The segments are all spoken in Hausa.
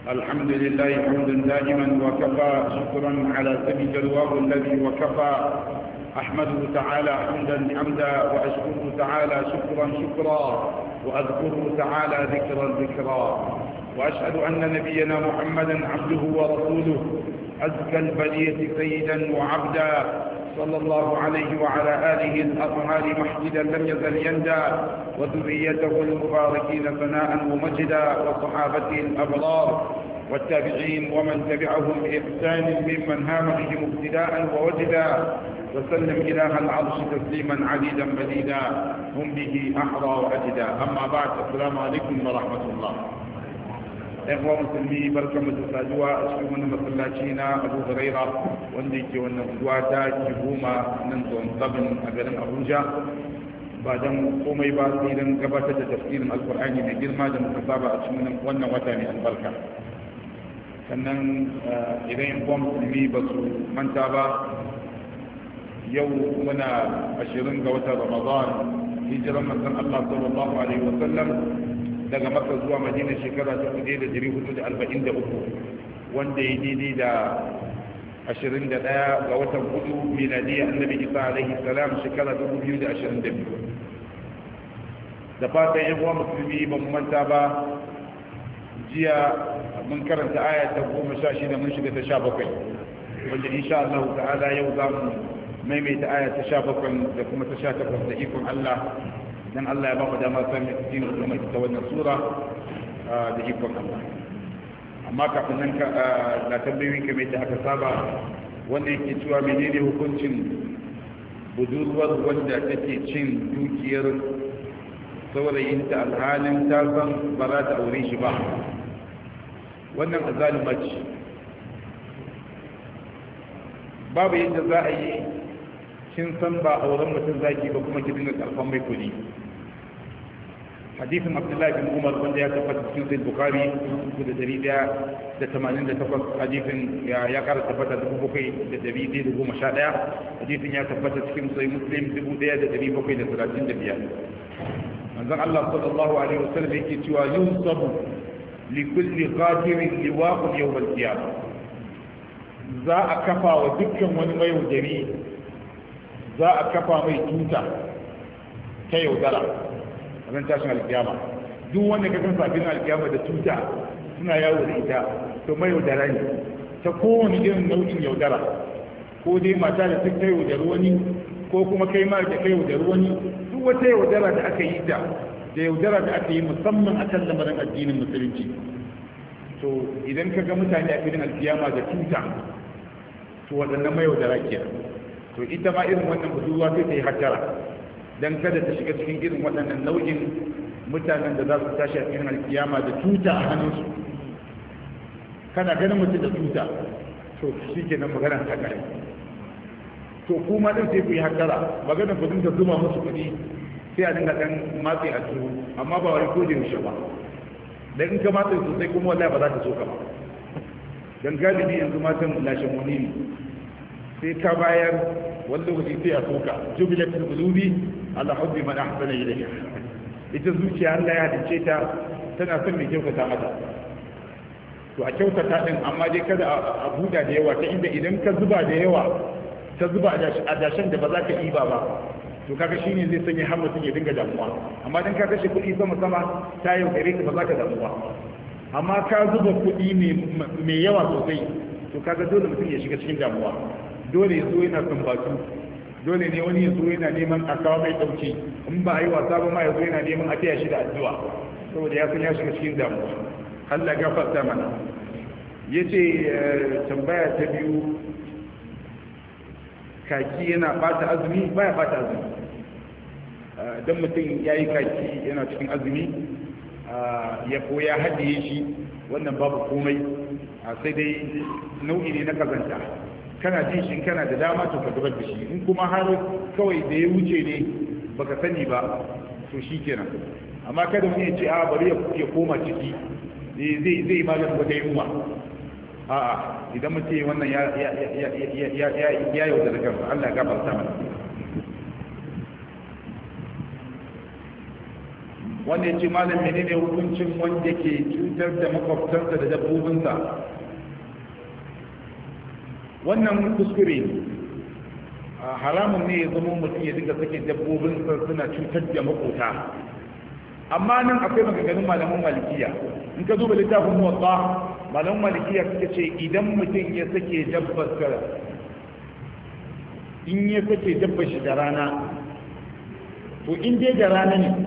الحمد لله حمدا دائما وكفى شكرا على سبيل الواو الذي وكفى أحمده تعالى حمدا وأشكره تعالى شكرا وأذكره تعالى ذكرا وأشهد أن نبينا محمدا عبده ورسوله أزكى البرية سيدا وعبدا صلى الله عليه وعلى آله الأطهار محمدا لم يزل يندى وذريته المباركين ثناء ومجدا وصحابته الأبرار والتابعين ومن تبعهم بإحسان ممن هام بهم ابتداء ووجدا وسلم إله العرش تسليما عديدا مديدا هم به أحرى وأجدا. أما بعد، السلام عليكم ورحمة الله. إخوة مسلمي بركة متساجوا أشكرنا مسلاتينا أبو هريرة وانديك ونقواتا جهوما ننزون طبن أقلن أبوجا بعدم قومي باسيلا قباتة تفسير القرآن من جرما دم كتابة أشكرنا ونواتاني البركة. sannan idan yan kuwa musulmi ba su manta ba, yau muna 20 ga watan Ramadan, hijiran manzon Allah sallallahu alaihi wa sallam daga Makka zuwa Madina shekara 1443, wanda ya daidai da 21 ga watan hudu miladiyya annabi Isa alaihi salam shekara 2022. da fatan yan uwa musulmi ba mu manta ba, jiya mun karanta aya ta 16 mun shiga ta 17, wanda insha Allah ta'ala yau za mu maimaita aya ta 17 da kuma ta 18 da ikon Allah, dan Allah ya ba mu dama san cikin kuma ta wannan sura da ikon Allah. Amma kafin nan na tambayoyin kamar da aka saba, wanda yake cewa menene hukuncin budurwar wanda take cin dukiyar saurayinta alhalin ta san ba za ta aure shi ba. Wannan azalima ce, babu yadda za a yi kin san ba auren mutum zaki ba kuma ki dinga karfan mai kudi. hadisin Abdullahi bin Umar wanda ya tabbata cikin Sahih Bukhari 1188, hadisin ya kara tabbata 7111, hadisin ya tabbata cikin Sahih Muslim 1735. manzon Allah sallallahu alaihi wasallam yake cewa yunsabu likulli qadirin liwaqun yawm al-qiyamah. za a kafa wa dukkan wani mai yaudari, za a kafa mai tuta ta yaudara ran tashin alkiyama. duk wanda ka kan sabin alkiyama da tuta suna yawo da ita, to mai yaudara ne ta kowane irin nau'in yaudara, ko dai mata da ta yaudari wani, ko kuma kai ma da kai yaudari wani. duk wata yaudara da aka yi da yaudara da aka yi musamman a kan lamarin addinin musulunci, to idan ka ga mutane a filin alkiyama da tuta, to waɗannan mai yaudara ke. to ita ma irin wannan budurwa sai ta yi hattara don kada ta shiga cikin irin waɗannan nau'in mutanen da za su tashi a filin alkiyama da tuta a hannunsu. kana ganin mutum da tuta, to shi ke nan magana ta kare. to kuma ɗin sai ku yi hattara, magana ku dinga zuma musu kuɗi, sai a dinga ɗan matse a ciwo, amma ba wai ko da yaushe ba. dan in ka matse sosai kuma wallahi ba za ta so ka ba. dan galibi yanzu matan lashe munini sai ka bayar wani lokaci sai a soka. jubilatul qulubi ala hubbi man ahsana ilayha. ita zuciya Allah ya hadice ta tana son mai kyautata mata, to a kyautata din, amma dai kada a buda da yawa, ta inda idan ka zuba da yawa, ta zuba a dashen da ba za ka iba ba, to kaga shine zai sanya har mutum ya dinga damuwa. amma dan ka kashe kuɗi sama ta yau gare ka ba za ka damuwa. amma ka zuba kuɗi mai yawa sosai, to kaga dole mutum ya shiga cikin damuwa. dole ya zo yana sumbatu, dole ne wani ya zo yana neman a kawo mai ɗauki, in ba a yi wasa ba ma ya zo yana neman a taya shi da addu'a, saboda ya san ya shiga cikin damuwa. Allah gafarta mana. yace tambaya ta biyu, kaki yana bata azumi? Baya bata azumi. dan mutum ya yi kaki yana cikin azumi ya koya haɗiye shi, wannan babu komai, sai dai nau'i ne na kazanta. kana jin shi, kana da dama to ka zubar da shi. in kuma har kawai da ya wuce ne baka sani ba, to shi kenan. amma kada mu ya ce a bari ya koma ciki, zai maganin wata yunwa. a'a, idan mutum wannan ya yaudara kansa. Allah ya gafarta mana. wanda ya ce malam menene hukuncin wanda ke cutar da makwabtansa da dabbobinsa. Wannan kuskure ne, haramun ne ya zama mutum ya dinga sake dabbobinsa suna cutar da makota. Amma nan akwai maganganun malaman malikiya. In ka duba littafin muwatta, malaman malikiya suka ce idan mutum ya sake dabbarsa, in ya sake dabbar shi da rana, to in dai da rana ne,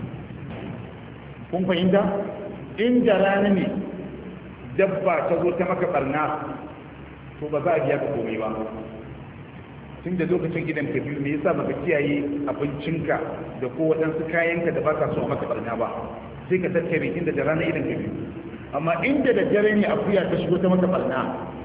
kun fahimta? In da rana ne dabba ta zo ta maka barna, to ba za a biya ka komai ba. Tun da lokacin gidan ka biyu, me yasa baka kiyaye abincinka da ko waɗansu kayanka da baka so a maka barna ba, sai ka tattare inda da rana idan ka biyu. Amma inda da dare ne akuya ta shigo ta maka barna,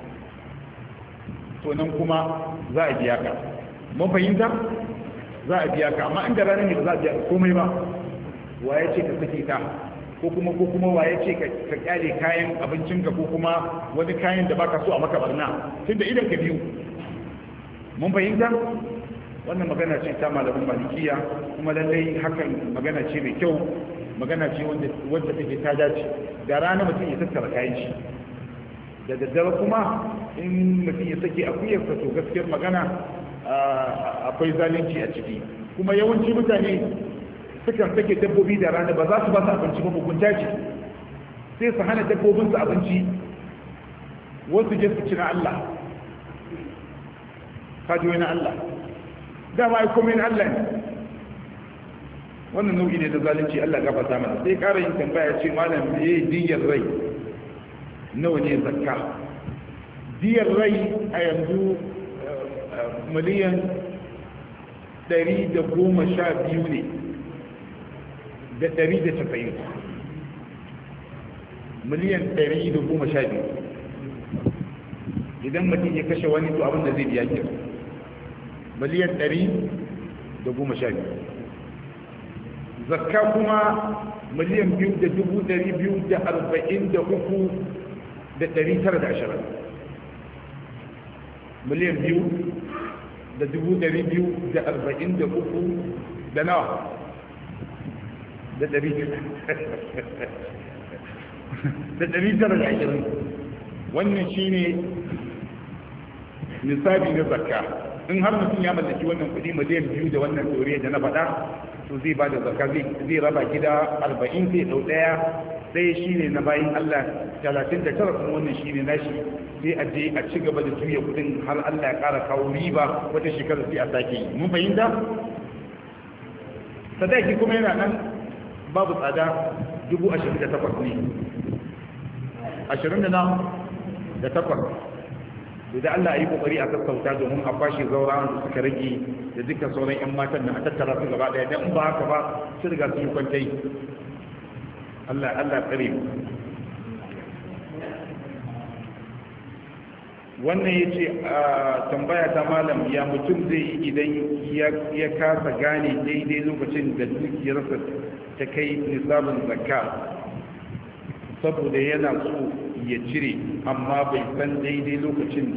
to nan kuma za a biya ka. Mun fahimta? Za a biya ka. Amma inda rana ne ba za a biya ka komai ba. Waye ce ka sake ta, ko kuma waye ce ka kyale kayan abincinka ko kuma wani kayan da baka so a maka barna, tunda idan ka biyu. Mun fahimta? Wannan magana ce ta malamin malikiya, kuma lallai hakan magana ce mai kyau, magana ce wanda take ta dace. Da rana mutum ya tattara kayan shi, da daddare kuma in mutum ya sake akuyarsa, to gaskiyar magana akwai zalunci a ciki. Kuma yawanci mutane sukan sake dabbobi da rana, ba za su ba su abinci ba, mugunta ce. Sai su hana dabbobinsu abinci, wasu je su ci na Allah, kaji wani Allah, dama ai komai na Allah ne. Wannan nau'i ne da zalunci, Allah gafarta mana. Sai ƙara yin tambaya ce malam me yayi diyar rai, nawa ne zakka? Diyar rai a yanzu miliyan 112 ne da 190, miliyan 112. Idan mutum ya kashe wani, to abin da zai biya ke miliyan 112. Zakka kuma miliyan 2,243,920, miliyan 2,243 da nawa da 920. Wannan shine nisabi na zakka. In har mutum ya mallaki wannan kudi miliyan 2 da wannan tsoriya da na faɗa, to zai ba da zakka, zai raba gida 40, zai ɗau ɗaya shine na bayin Allah 39, kuma wannan shine nashi. Sai a je a ci gaba da juya kudin har Allah ya ƙara kawo riba, wata shekara sai a sake yi. Mun fahimta? Sadaki kuma yana nan babu tsada, 28,000 ne, 28. Da Allah a yi kokari a sassauta domin a kwashe zaurawan da suka rage da dukkan sauran 'yan matan na a tattara su gaba daya, don in ba haka ba su riga su yi kwantai. Allah tsare mu. Wannan ya ce tambaya ta malam, ya mutum zai yi idan ya kasa gane daidai lokacin da dukiyarsa ta kai nisabin zakka, saboda yana so ya cire amma bai san daidai lokacin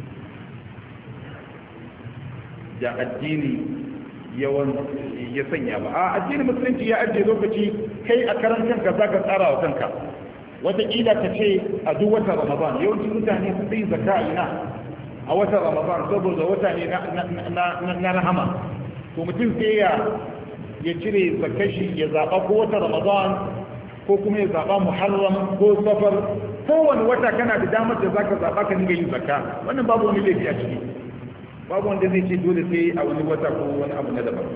da addini ya sanya ba. A addinin musulunci ya ajiye lokaci, kai a karan kanka za ka tsara wa kanka. Wataƙila ka ce a duk watan Ramadan, yawancin mutane sun yi zakka a ina a watan Ramadan, saboda wata ne na rahama. To mutum sai ya cire zakashi, ya zaɓa ko watan Ramadan ko kuma ya zaɓa Muharram ko Safar. Kowane wata kana da damar da zaka zaɓa ka dinga yin zakka. Wannan babu wani laifi a ciki, babu wanda zai ce dole sai a wani wata ko wani abu na daban.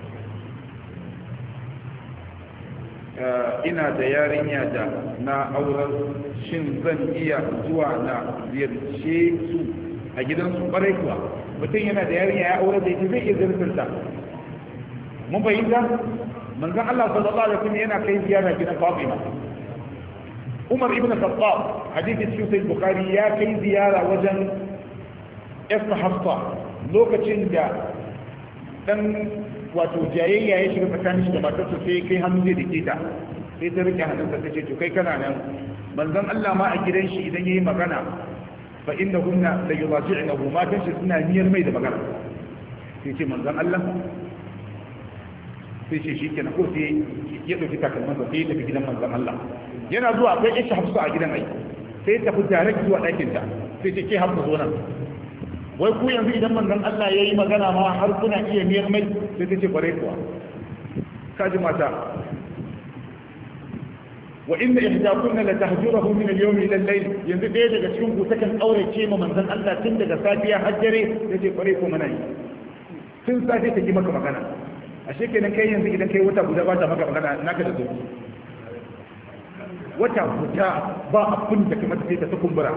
Ina da yarinya da na aurar, shin zan iya zuwa na ziyarce su a gidansu? Ƙwarai kuwa, mutum yana da yarinya ya aurar da ita zai iya ziyartarta. Mun fahimta? Manzon Allah sallallahu alaihi wasallam yana kai ziyara gidan Fatima. Umar ibn Khattab, hadisi cikin Sahih Bukhari, ya kai ziyara wajen Ibn Hafsa lokacin da dan wato jayayya ya shiga tsakanin shi da matarsa, sai kai hannu zai dake ta, sai ta rike hannunsa ta ce to kai kana nan. Manzon Allah ma a gidan shi idan yayi magana, fa innahunna la yudati'nahu, matan shi suna niyyar mai da magana. Sai ce manzon Allah sai ce shikenan ko sai ya dauki takalman sa sai ya tafi gidan manzon Allah yana zuwa akwai Aisha Hafsa a gidan ai sai ta tafi direct zuwa ɗakin ta sai ce ke Hafsa zo nan wai ku yanzu idan manzon Allah yayi magana ma har kuna iya miyar mai sai ta ce kware kuwa kaji mata wa inna ihdakunna la tahjuruhu min al-yawm ila al-layl yanzu ɗaya daga cikin ku takan aurace ma manzon Allah tun daga safiya har dare yace kware ko mana yi tun safe ta ki maka magana ashe kenan kai yanzu idan kai wata guda ba ta maka magana naka da zuci wata guda ba abin da kamar sai ta kumbura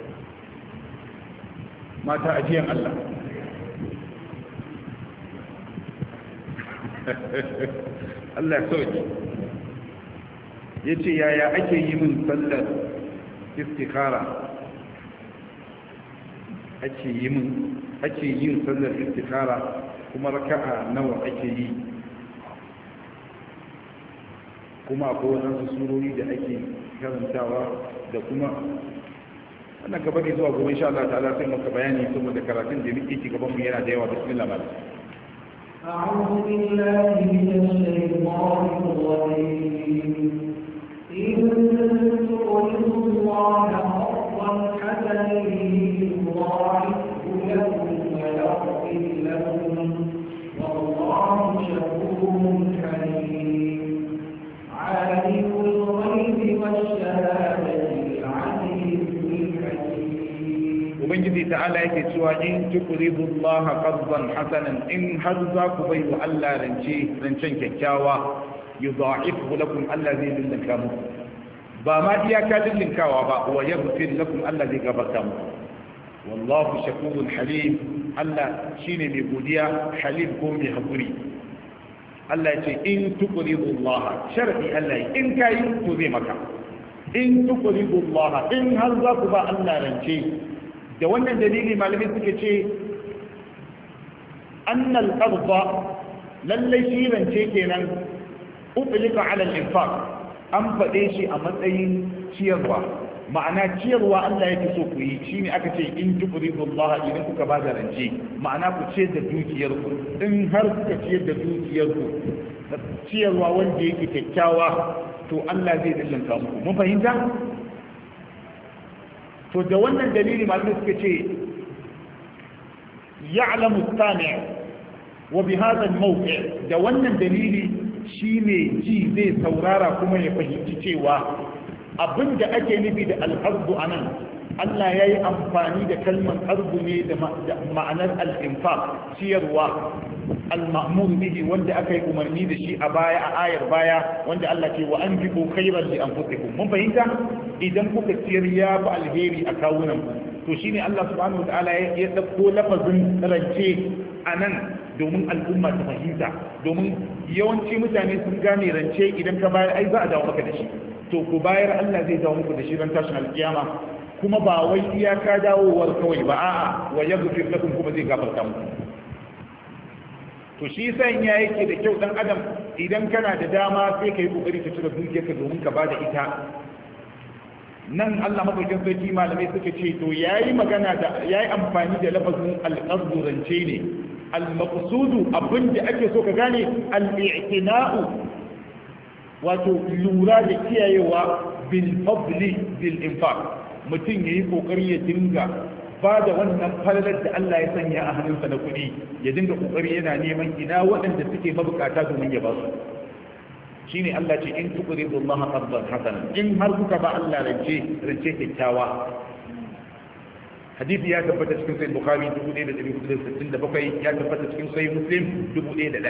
mata ajiyan Allah Allah ya sauke ya ce yaya ake yi min sallar istikara ake yin sallar istikara kuma raka'a nawa ake yi kuma akwai wadansu surori da ake karantawa da kuma wannan gaba ne zuwa gobe insha Allah ta'ala sai muka bayani saboda karatun da muke ci gaban mu yana da yawa bismillah malam أعوذ بالله من الشيطان الرجيم إن تقرضوا الله قرضا حسنا يضاعفه لكم ويغفر لكم والله شكور حليم عالم الغيب والشهادة العزيز الحكيم ubangiji ta'ala yake cewa in tuqridu Allah qardan hasanan in har za ku bai wa Allah rancen kyakkyawa yudha'ifu lakum Allah zai linka muku ba ma iyaka linkawa ba wa yaghfir lakum Allah zai gafarta muku wallahu shakurun halim Allah shine mai godiya halim ko mai hakuri Allah ya ce in tuqridu Allah sharadi Allah in kai to zai maka in tuqridu Allah in har za ku ba Allah rance da wannan dalili malamai suke ce annal qarda lallai shi rance kenan utlika ala al-infaq an fade shi a matsayin ciyarwa ma'ana ciyarwa Allah yake so ku yi shine aka ce in tuqridu Allah idan kuka ba da rance ma'ana ku ce da dukiyar ku in har kuka ce da dukiyar ku ciyarwa wanda yake kyakkyawa to Allah zai dillanka muku mun fahimta to da wannan dalili malamai suka ce ya'lamu as-sami' wa bi hadha al-mawqi' da wannan dalili shine ji zai saurara kuma ya fahimci cewa abinda ake nufi da al-ardu anan Allah yayi amfani da kalmar ardu ne da ma'anar al-infaq ciyarwa al-ma'mur bihi wanda aka yi umarni da shi a baya a ayar baya wanda Allah ce wa anfiqu khayran li anfusikum mun fahimta idan kuka ciyar ya fi alheri a kawunan to shine Allah subhanahu wataala ya dauko lafazin rance anan domin al'umma ta fahimta domin yawanci mutane sun gane rance idan ka bayar ai za a dawo maka da shi to ku bayar Allah zai dawo muku da shi ran tashin alkiyama kuma ba wai iyaka dawowar kawai ba a'a wa yaghfir lakum kuma zai gafarta muku to shi san ya yake da kyau dan adam idan kana da dama sai kai kokari ka cire dukiyarka domin ka bada ita nan Allah madaukakin sarki malamai suka ce to yayi magana da yayi amfani da lafazin al-qasdu rance ne al-maqsudu abinda ake so ka gane al-i'tina'u wato lura da kiyayewa bil fadli bil infaq mutum yayi kokari ya dinga ba da wannan falalar da Allah ya sanya a hannunsa na kuɗi ya dinga kokari yana neman ina waɗanda suke mabukata domin ya ba su shine Allah ce in tuqridu Allah qardan hasanan in har kuka ba Allah rance kyakkyawa hadisi ya tabbata cikin sahih bukhari 1467 ya tabbata cikin sahih muslim 1001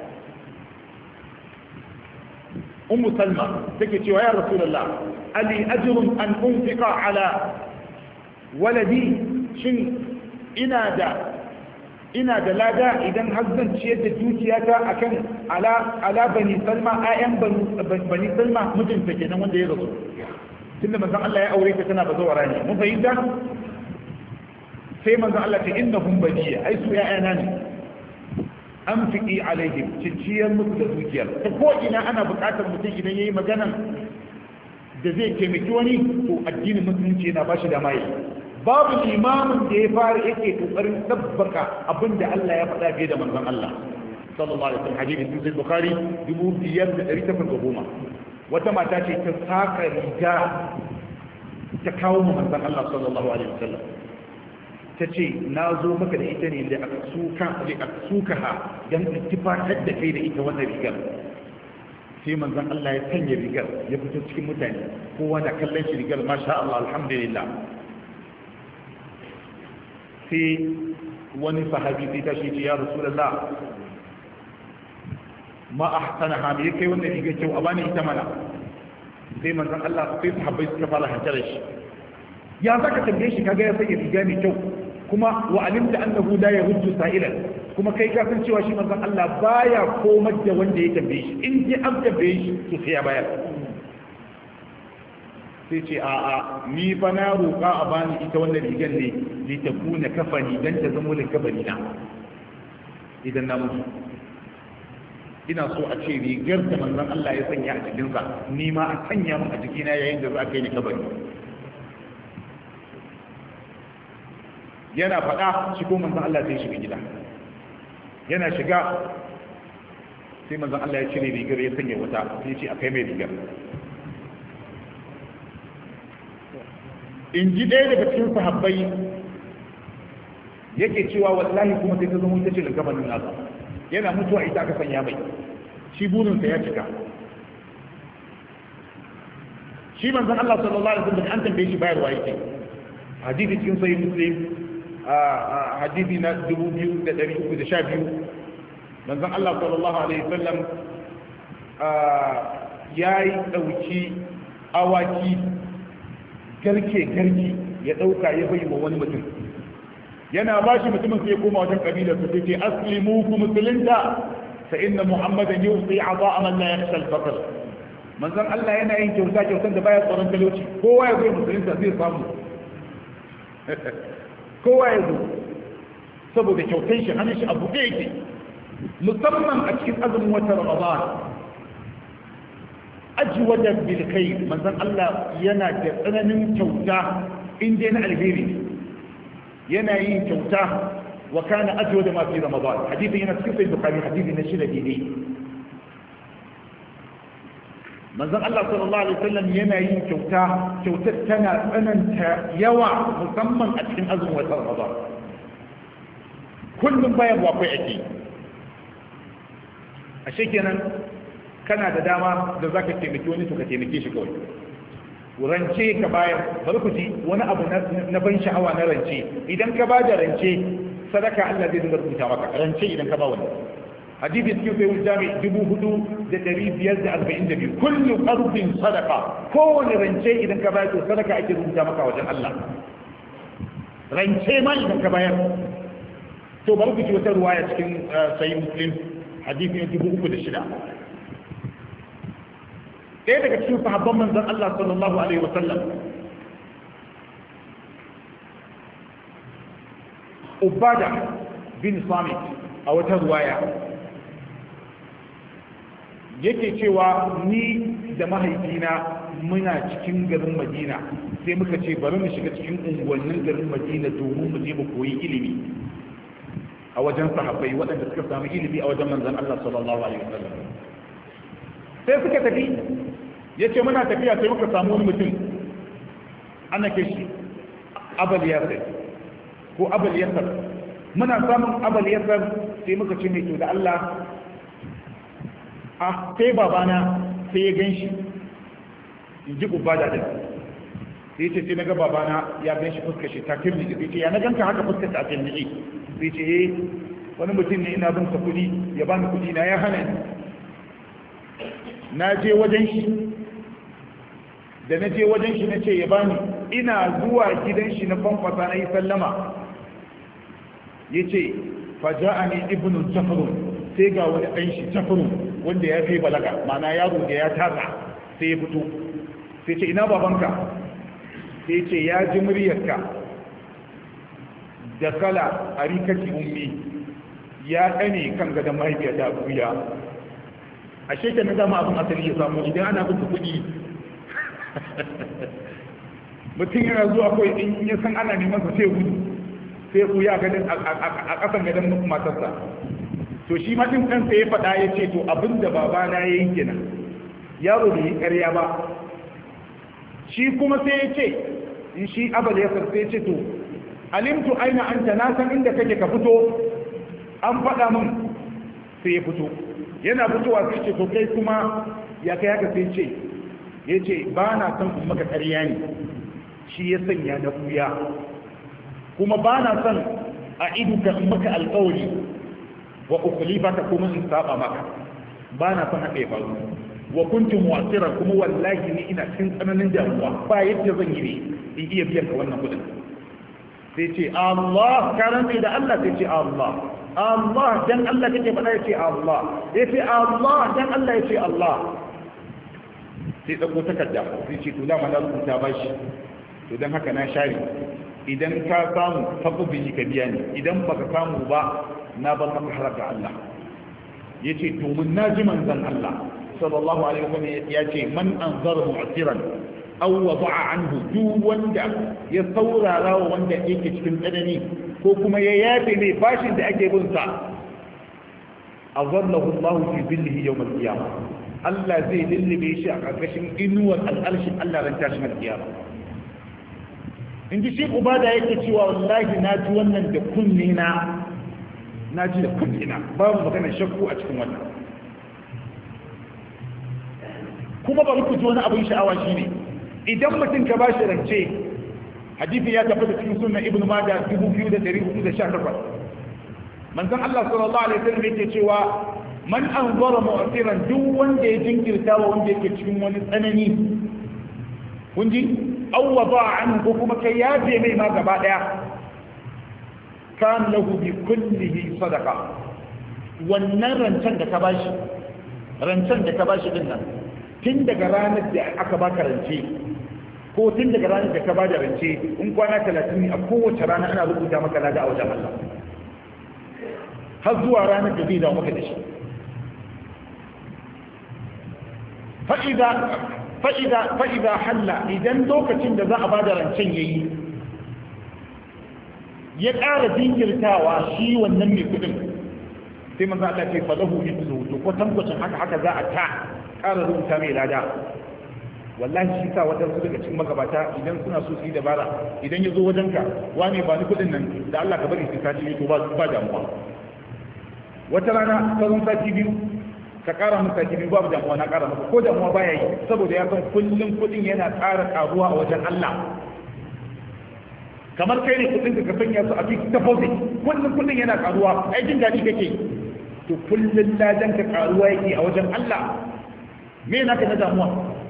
ummu salma take cewa ya rasulullah ali ajrun an unfiqa ala waladi shin ina da lada idan har zan ciyar da dukiyata akan ala bani salma ayan bani salma mijinta kenan wanda ya rasu tunda manzon Allah ya aure ta tana bazawara ne mun fahimta sai manzon Allah ta innahum baniya ai su ya'yana ne anfiqi alaihim ciyar musu da dukiyar ta ko ina ana buƙatar mutum idan yayi magana da zai taimaki wani to addinin musulunci yana bashi da mai babu limamin da ya fara yake kokarin tabbaka abinda Allah ya faɗa fiye da manzon Allah sallallahu alaihi wasallam hadisi cikin bukhari 2810 wata mata ce ta saka riga ta kawo mu manzon Allah sallallahu alaihi wasallam ta ce na zo maka da ita ne da aksuka ha dan ittifatar da kai da ita wannan rigar sai manzon Allah ya sanya rigar ya fito cikin mutane kowa na kallon shi rigar masha Allah alhamdulillah sai wani sahabi sai ta ce ya rasulullah ma ahsanaha me kai wannan rigar kyau a bani ita mana sai manzon Allah sai sahabbai suka fara hantar shi ya zaka tambaye shi kaga ya sanya riga mai kyau kuma wa alimta annahu la yaruddu sa'ilan kuma kai ka san cewa shi manzon Allah baya komar da wanda ya tambaye shi in ji an tambaye shi to sai ya bayar sai ce a ni fa na roƙa a bani ita wannan rigar ne li takuna kafani dan ta zama kafani na idan na mutu ina so a ce rigar da manzon Allah ya sanya a cikinsa ni ma a sanya mun a jikina yayin da za ka yi ni kabari yana faɗa shi ko manzon Allah sai shiga gida yana shiga sai manzon Allah ya cire rigar ya sanya wata sai ce a kai mai rigar in ji ɗaya daga cikin sahabbai yake cewa wallahi kuma sai ta zama ita ce gabanin nasa yana mutuwa ita aka sanya mai shi burinsa ya cika shi manzon Allah sallallahu alaihi wasallam an tambaye shi bayarwa yake hadisi cikin sahih muslim hadisi na 2312 manzon Allah sallallahu alaihi wasallam yayi dauki awaki garke ya dauka ya bai wa wani mutum yana ba shi mutumin sai ya koma wajen kabilar su sai ce aslimu ku musulunta fa inna muhammadan yusi ata man la yakhsha al-faqr manzon Allah yana yin kyautan da baya tsoron talauci kowa ya zo musulunta zai samu kowa ya zo saboda kyautan shi hannun shi abu ɗaya yake musamman a cikin azumin watan ramadan ajwada bil khair manzon Allah yana da tsananin kyauta in dai na alheri yana yin kyauta wa kana ajwada ma fi ramadan hadisi yana cikin sahih bukhari hadisi na shida dai manzon Allah sallallahu alaihi wasallam yana yin kyautar tana tsananta yawa musamman a cikin azumin watan ramadan kullum bayan akwai ake ashe kenan kana da dama da za ka taimaki wani to ka taimake shi kawai rance ka bayar bari ku ji wani abu na ban sha'awa na rance idan ka ba da rance sadaka Allah zai dinga rubuta maka rance idan ka ba wani hadisi cikin sai jami 4542 kullu qarbin sadaqa kowane rance idan ka bayar to sadaka ake rubuta maka wajen Allah rance ma idan ka bayar to bari ku ji wata ruwaya cikin sahih muslim hadisi 3600 ɗaya daga cikin sahabban manzon Allah sallallahu alaihi wasallam Ubada bin Samit a wata ruwaya yake cewa ni da mahaifina muna cikin garin Madina sai muka ce bari mu shiga cikin unguwannin garin Madina domin mu je mu koyi ilimi a wajen sahabbai waɗanda suka samu ilimi a wajen manzon Allah sallallahu alaihi wasallam sai suka tafi ya ce muna tafiya sai muka samu wani mutum ana ke shi abal yasir ko abal yasir muna samun abal yasir sai muka ce mai to da Allah sai babana sai ya gan shi in ji ubada din sai ce sai na ga babana ya gan shi fuskar shi ta kirni sai ce ya na ganka haka fuskar ta kirni sai ce wani mutum ne ina bin sa kuɗi ya bani kuɗi na ya hana ni na je wajen shi da na je wajen shi na ce ya bani ina zuwa gidan shi na kwankwasa na yi sallama ya ce faja'ani ibnu jafarun sai ga wani ɗan shi jafarun wanda ya fi balaga mana yaro da ya tasa sai ya fito sai ce ina babanka sai ce ya ji muryarka da kala a rikaci ummi ya ɗane kan gadon mahaifiyata buya a shekar na dama abin asali ya samu idan ana bin kuɗi mutum yana zuwa kawai in ya san ana neman sa sai gudu sai ku ya gadon a ƙasan gadon matarsa to shi ma din kansa ya faɗa ya ce to abinda babana ya yi kenan yaro bai yi ƙarya ba. Shi kuma sai ya ce in shi abal ya sai ya ce to alimtu aina anta, na san inda kake ka fito, an faɗa min. Sai ya fito, yana fitowa sai ce to kai kuma ya kai haka, sai ce ya ce ba na san in maka ƙarya ne, shi ya sanya na ɓuya, kuma ba na san a iduka in maka alƙawari wa ukhlifaka kuma in saba maka, ba na san haka ya faru. Wa kuntu mu'assiran, kuma wallahi ni ina cikin tsananin damuwa, ba yadda zan yi ne in iya biyan ka wannan kudin. Sai ce Allah, ka rantsa da Allah, sai ce Allah dan Allah kake faɗa, ya ce Allah, ya ce Allah dan Allah, ya ce Allah. Sai ɗauko takarda sai ce to dama na rubuta bashi, to don haka na share, idan ka samu faƙubi ka biya ni, idan baka samu ba na bar maka haraka Allah. Ya ce domin na ji manzon Allah sallallahu alaihi wasallam ya ce man anzara mu'siran aw wada'a anhu, duk wanda ya saurara wa wanda yake cikin tsanani ko kuma ya yafe mai bashin da ake bin sa, azallahu Allah fi dhillihi yawm al-qiyamah, Allah zai lullube shi a ƙarƙashin inuwar al'arshin Allah ran tashin al-qiyamah. In ji shi ubada yake cewa wallahi na ji wannan da kunne na ji da kunne na, babu magana shakku a cikin wannan. Kuma bari ku ji wani abin sha'awa shine idan mutum ka bashi rance, hadisi ya tabbata cikin sunan ibnu majah 2418, manzon Allah sallallahu alaihi wasallam yake cewa man anzara mu'siran, duk wanda ya jinkirta wa wanda yake cikin wani tsanani, kun ji, aw wada'a anhu, ko kuma kai yafe mai ma gaba daya, kan lahu bi kullihi sadaqa, wannan rancen da ka bashi din nan, tun daga ranar da aka baka rance ko tun daga ranar da ka bada rance, in kwana 30 ne, a kowace rana ana rubuta maka lada a wajen Allah, har zuwa ranar da zai dawo maka da shi. fa'iza halla, idan lokacin da za a bada rancen yayi ya ƙara jinkirtawa shi wannan mai kudin, sai manzo Allah ce falahu mithlu, to ko tankwacin haka za a ta ƙara rubuta mai lada. Wallahi shi sa wadansu daga cikin magabata idan suna so su yi dabara, idan ya zo wajenka, wane ba ni kudin nan da Allah ka bari su sati biyu, to ba damuwa. Wata rana sauran sati biyu ka ƙara mun sati biyu, babu damuwa, na ƙara maka, ko damuwa baya yi, saboda ya san kullum kudin yana ƙara ƙaruwa a wajen Allah. Kamar kai ne kudin ka sanya su a fixed deposit, kullum kudin yana ƙaruwa, ai jin daɗi kake, to kullum ladan ka ƙaruwa yake a wajen Allah. Me na ka na damuwa?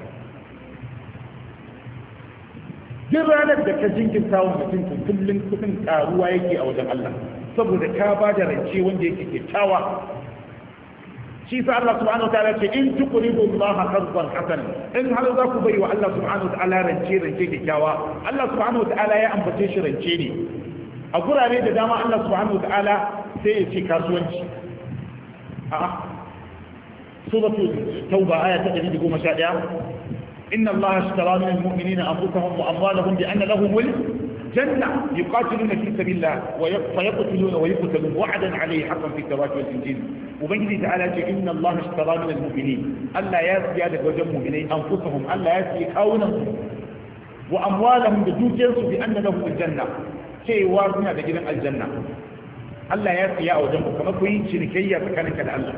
Duk ranar da ka jinkirta wa mutum, kullum kudin ƙaruwa yake a wajen Allah, saboda ka ba da rance wanda yake kyakkyawa. Shi sa Allah subhanahu wa ta'ala ce in tuqridu Allah qardan hasanan, in har za ku bai wa Allah subhanahu wa ta'ala rance kyakkyawa, Allah subhanahu wa ta'ala ya ambace shi rance ne a gurare da dama. Allah subhanahu wa ta'ala sai ya ce kasuwanci. suratul tauba aya ta 111, inna Allah ashtara min al-mu'minina anfusahum wa amwalahum bi anna lahum الجنة يقاتلون في سبيل الله فيقتلون ويقتلون وعدا عليه حقا في التوراة والإنجيل. وبنجي تعالى إن الله اشترى من المؤمنين ألا يأتي هذا وجه المؤمنين أنفسهم ألا يأتي كونهم وأموالهم بجوجنس بأن لهم الجنة شيء وارثنا بجنة الجنة ألا يأتي يا وجهه كما كوين شركية فكانك لألا.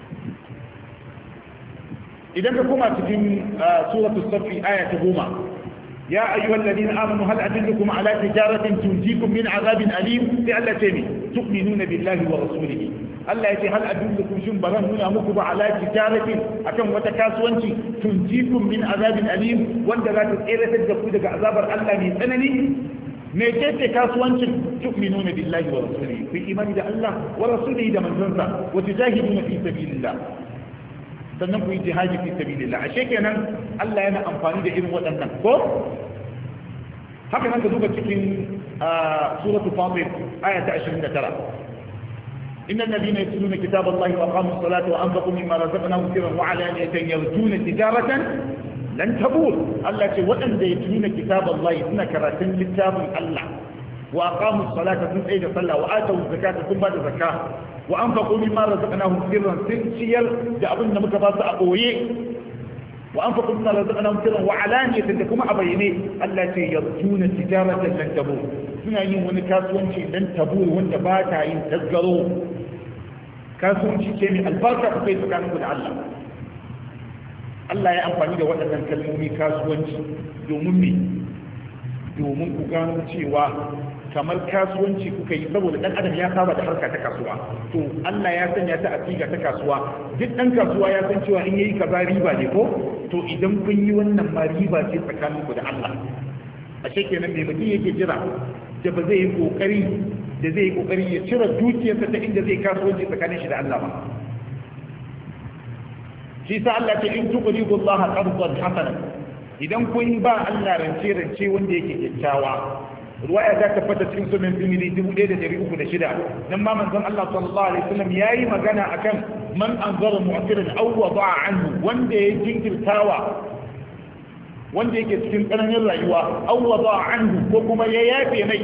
إذا كما تجين سورة الصف آية 10، يا أيها الذين آمنوا هل أدلكم على تجارة تنجيكم من عذاب أليم؟ فألا تيمي تؤمنون بالله ورسوله. ألا يتي هل أدلكم شنبرا هنا مكب على تجارة أكم وتكاسوانتي تنجيكم من عذاب أليم، وانت لا تسئلة تجفودك عذاب ألا من سنني ميتين تكاسوانتي تؤمنون بالله ورسوله، في إيمان إذا الله ورسوله إذا من زنزا وتجاهدون في سبيل الله، sannan ku yi jihadi fi sabilillah. Ashe kenan Allah yana amfani da irin waɗannan ko haka nan ka duba cikin suratul fatir aya ta 29, innal ladina yatluna kitaballahi wa aqamus salata wa anfaqu mimma razaqnahum sirran wa alaniyatan yarjuna tijaratan lan tabur. Allah ce waɗanda yatluna kitaballahi suna karatun littafin Allah wa aqamu salata sun tsaye da sallah wa atu zakata sun bada zakka wa anfaqu mimma razaqnahum sirran sun ciyar da abin da muka ba su a boye wa anfaqu mimma razaqnahum sirran wa alaniyatan da kuma a bayyane Allah ce yarjuna tijaratan lan tabur suna yin wani kasuwanci dan tabur wanda ba ta yin tasgaro kasuwanci ce mai albarka ta kai tsakaninku da Allah Allah ya amfani da waɗannan kalmomi kasuwanci domin ku gano cewa kamar kasuwanci kuka yi saboda ɗan adam ya saba da harka ta kasuwa to Allah ya sanya ta a siga ta kasuwa duk ɗan kasuwa ya san cewa in yayi kaza riba ne ko to idan kun yi wannan ma riba ce tsakaninku da Allah a shekenan me mutum yake jira da ba zai yi kokari ya cire dukiyarsa ta inda zai kasuwanci tsakanin shi da Allah ba shi sa Allah ce in tuqridu Allah qardan hasanan idan kun ba Allah rance wanda yake kyakkyawa ruwaya ta tabbata cikin sunan Tirmidhi 1306 dan ma manzon Allah sallallahu alaihi wasallam yayi magana akan man anzara mu'tiran aw wada'a anhu wanda ya jinkirtawa wanda yake cikin tsananin rayuwa aw wada'a anhu ko kuma ya yafe mai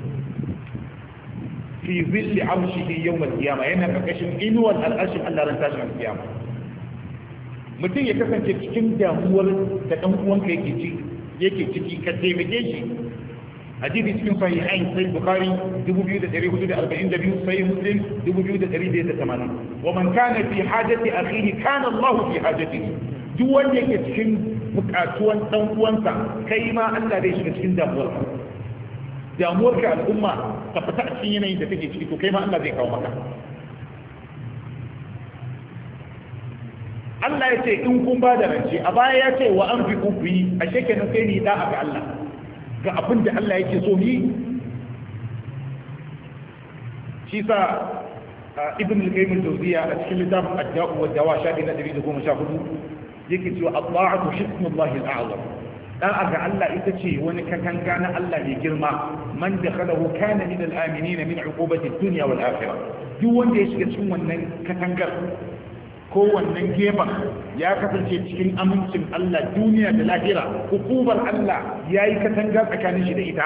fi zilli arshihi yawm al-qiyamah yana karkashin inuwar al-arshi Allah ran tashin al-qiyamah mutum ya kasance cikin damuwar da ɗan uwanka yake ciki ka taimake shi hadisi cikin sahihain sai bukhari 2442 sai muslim 2180 wa man kana fi hajati akhihi kana Allah fi hajatihi duk wanda yake cikin bukatuwan dan uwansa kai ma Allah zai shiga cikin damuwarka al'umma ka fita a cikin yanayin da take ciki to kai ma Allah zai kawo maka Allah ya ce in kun ba da rance a baya ya ce wa an fi ku yi a shekenan sai ni da'a ga Allah ga abin da Allah yake so yi shi sa ibn al-qayyim al-jawziyya a cikin littafin ad-da'u wa dawa shafi na 114 yake cewa at-ta'atu hisnullahi al-a'zam da'a ga Allah ita ce wani katanga na Allah mai girma man dakhalahu kana min al-aminin min 'uqubati ad-dunya wal akhirah duk wanda ya shiga cikin wannan katangar ko wannan gefen ya kasance cikin amincin Allah duniya da lahira hukumar Allah ya yi katanga tsakanin shi da ita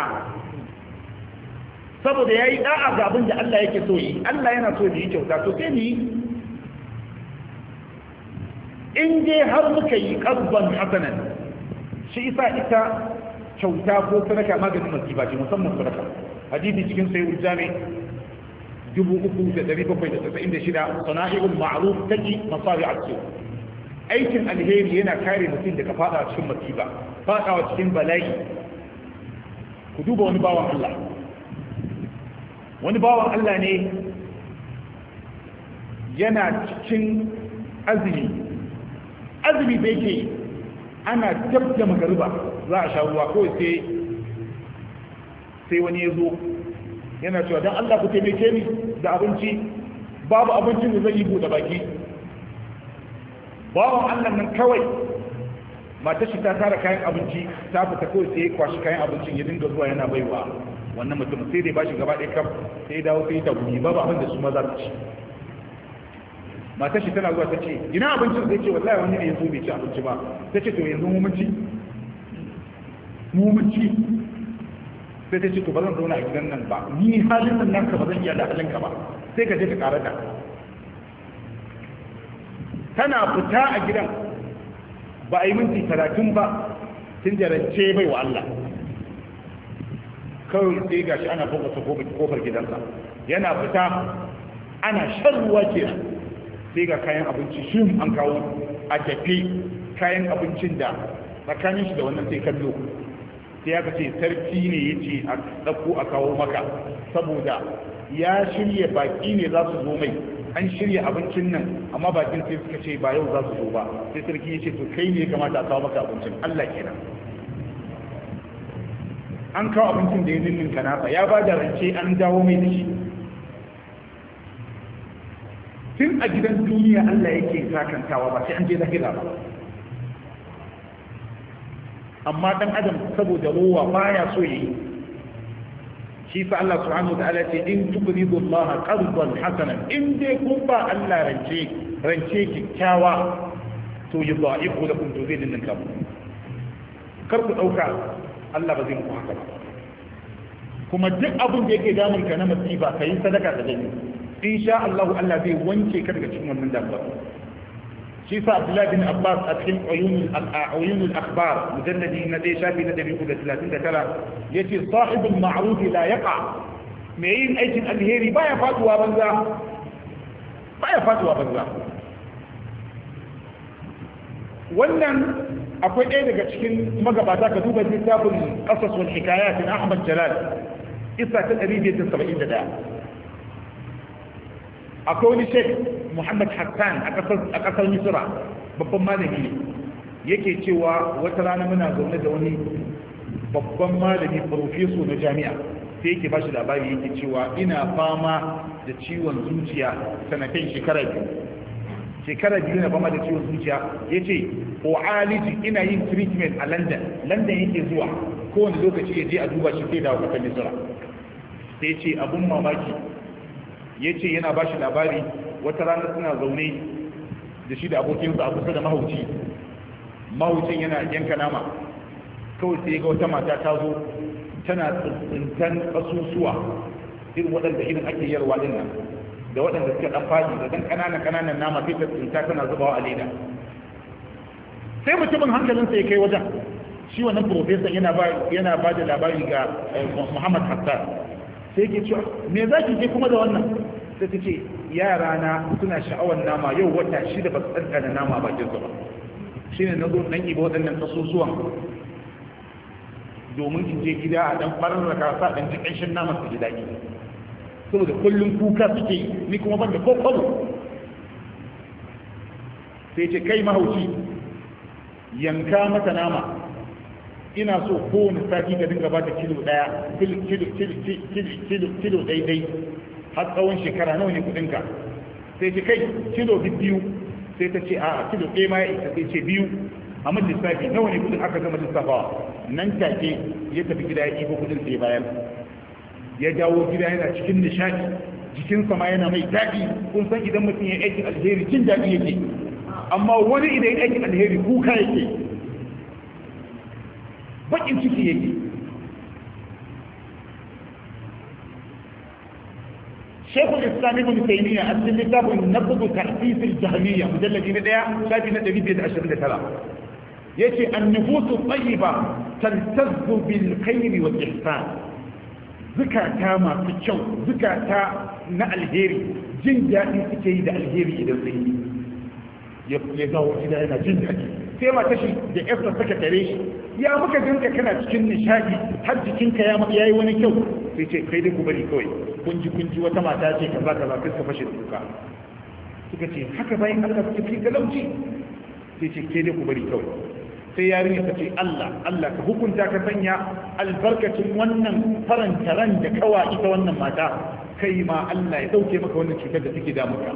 saboda ya yi da'a ga abin da Allah yake so yi Allah yana so da yi kyauta to sai ni in dai har muka yi ƙasban hasanan shi isa ita kyauta ko sadaka maganin masifa ce musamman sadaka hadisi cikin sayyid jami 3796 sana'irul ma'ruf taji masabi al-su aikin alheri yana kare mutum daga fada cikin masifa fadawa cikin bala'i ku duba wani bawan Allah ne yana cikin azumi bai ke ana dab da magariba za a sha ruwa kawai sai wani ya zo yana cewa don Allah ku taimake ni da abinci babu abincin da zai yi buɗe baki bawan Allah nan kawai matar shi ta tara kayan abinci ta fita kawai sai ya kwashi kayan abincin ya dinga zuwa yana baiwa wannan mutum sai dai bashi gaba ɗaya kaf sai dawo sai ta gumi babu abin da su maza su ci matar shi tana zuwa ta ce ina abincin zai ce wallahi wani ne ya zo bai ci abinci ba ta ce to yanzu mu mun ci sai ta ce to ba zan zauna a gidan nan ba ni halin nan naka ba zan iya da halinka ba sai ka je ka karata tana fita a gidan ba a yi minti 30 ba tun jarance bai wa Allah kawai sai gashi ana fofasa kofar gidansa yana fita ana shan ruwa kenan sai ga kayan abinci shi an kawo a tafi kayan abincin da tsakanin shi da wannan sai kallo sai aka ce sarki ne ya ce a ɗauko a kawo maka saboda ya shirya baƙi ne za su zo mai an shirya abincin nan amma baƙin sai suka ce ba yau za su zo ba sai sarki ya ce to kai ne ya kamata a kawo maka abincin Allah kenan an kawo abincin da ya ninnin kanasa ya ba da rance an dawo mai da shi tun a gidan duniya Allah yake sakantawa ba sai an je lahira ba amma dan adam saboda rowa baya so yi shi fa Allah subhanahu wa ta'ala ce in tuqridu Allah qardan hasanan in dai kun ba Allah rance kikkiawa to yudha'ifu lakum tuzidin ninkum kar ku dauka Allah ba zai muku haka ba kuma duk abin da yake damun ka na masifa ka yi sadaka da gani insha Allah Allah zai wanke ka daga cikin wannan damuwa shi sa Abdullah bin Abbas a cikin uyunul akhbar mujalladi na 1 shafi na 339 yace sahibul ma'ruf la yaqa me yin aikin alheri baya faduwa banza wannan akwai ɗaya daga cikin magabata ka duba littafin qasas wal hikayat na Ahmad Jalal isa ta 171 akwai wani Sheikh Muhammad Hassan a ƙasar Misra babban malami ne yake cewa wata rana muna zaune da wani babban malami professor na jami'a sai yake bashi labari yake cewa ina fama da ciwon zuciya sanatan shekara biyu na fama da ciwon zuciya yace ko aliji ina yin treatment a London yake zuwa kowane lokaci ya je a duba shi sai da kasar Misra sai ce abun mamaki yace yana bashi labari wata rana suna zaune da shi da abokinsa a kusa da mahaucin yana yanka nama kawai sai ga wata mata ta zo tana tsintan kasusuwa irin waɗanda irin ake yarwa din nan da waɗanda suka ɗan faɗi da ɗan ƙananan nama sai ta tsinta tana zubawa a leda sai mutumin hankalinsa ya kai wajen shi wannan profesa yana ba da labari ga Muhammad Hassan sai ke cewa me za ki je kuma da wannan sai ta ce yara na suna sha'awar nama yau wata 6 ba su ɗanɗana nama ba jinsu ba shi ne na zo ɗan ibo waɗannan kasusuwan domin in je gida a ɗan ɓararraka sa ɗan ji ƙanshin nama su ji daɗi saboda kullum kuka suke ni kuma ban da kwakwalo sai ce kai mahauci yanka mata nama ina so kowane sati ka dinga bata kilo daidai har tsawon shekara nawa ne kudinka sai ce kai kilo biyu sai ta ce a kilo ɗaya ma ya isa sai ce biyu a mun lissafi nawa ne kudin aka gama lissafawa nan take ya tafi gida ya ɗigo kudin sai bayan ya dawo gida yana cikin nishadi jikinsa ma yana mai daɗi kun san idan mutum ya aikin alheri jin daɗi yake amma wani idan ya aikin alheri kuka yake bakin ciki yake shekul islam ibn taymiya a cikin littafin naqdu ta'sis al-jahmiyya mujalladi na 1 shafi na 529 yace an-nufusu tayyiba taltazzu bil khairi wal ihsan zukata masu kyau zukata na alheri jin daɗi suke yi da alheri idan sai ya dawo gida yana jin daɗi sai mata shi da yarsa saka tare shi ya muka ganka kana cikin nishadi har jikinka ya yi wani kyau sai ce kai dai ku bari kawai kun ji wata mata ce kaza kaza sai suka fashe duka suka ce haka bayan Allah suke fi talauci sai ce kai dai ku bari kawai sai yarinya ta ce Allah ka hukunta ka sanya albarkacin wannan faranta ran da kawa ita wannan mata kai ma Allah ya dauke maka wannan cutar da take damunka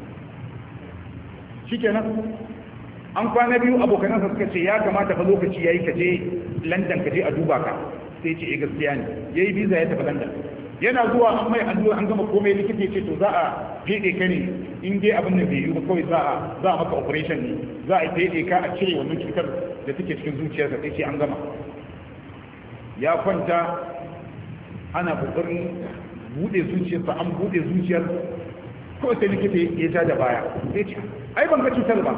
shikenan an kwana biyu abokanansa suka ce ya kamata fa lokaci yayi ka je London ka je a duba ka sai ce gaskiya ne yayi visa ya tafi London yana zuwa an mai allura an gama komai likita ce to za a fede ka ne in dai abin da bai yi ba kawai za a maka operation ne za a fede ka a cire wannan cutar da take cikin zuciyarsa sai ce an gama ya kwanta ana kokarin bude zuciyarsa an bude zuciyar kawai sai likita ya ja da baya sai ce ai ban ga cutar ba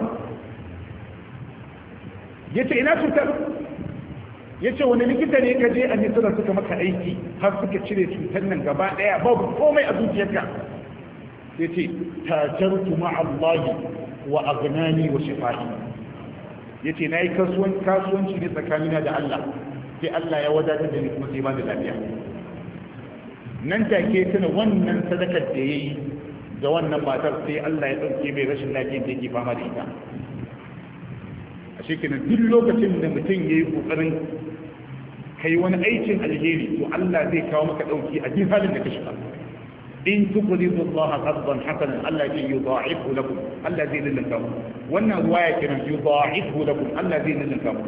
ya ce ina cutar ya ce wani likita ne ka je a nisira suka maka aiki har suka cire cutar nan gaba daya babu komai a zuciyarka ya ce tajartu ma'allahi wa aghnani wa shifa'i ya ce na yi kasuwanci ne tsakanina da Allah sai Allah ya wadatar da ni kuma sai ba da lafiya nan take tuna wannan sadakar da ya yi ga wannan matar sai Allah ya ɗauke mai rashin lafiyar da yake fama da ita shekinan duk lokacin da mutum ya yi ƙoƙarin ka yi wani aikin alheri to Allah zai kawo maka ɗauki a duk halin da ka shiga in tuqridu Allah qardan hasanan Allah zai yudha'ifu lakum Allah zai lullunka muku wannan ruwaya kenan yudha'ifu lakum Allah zai lullunka muku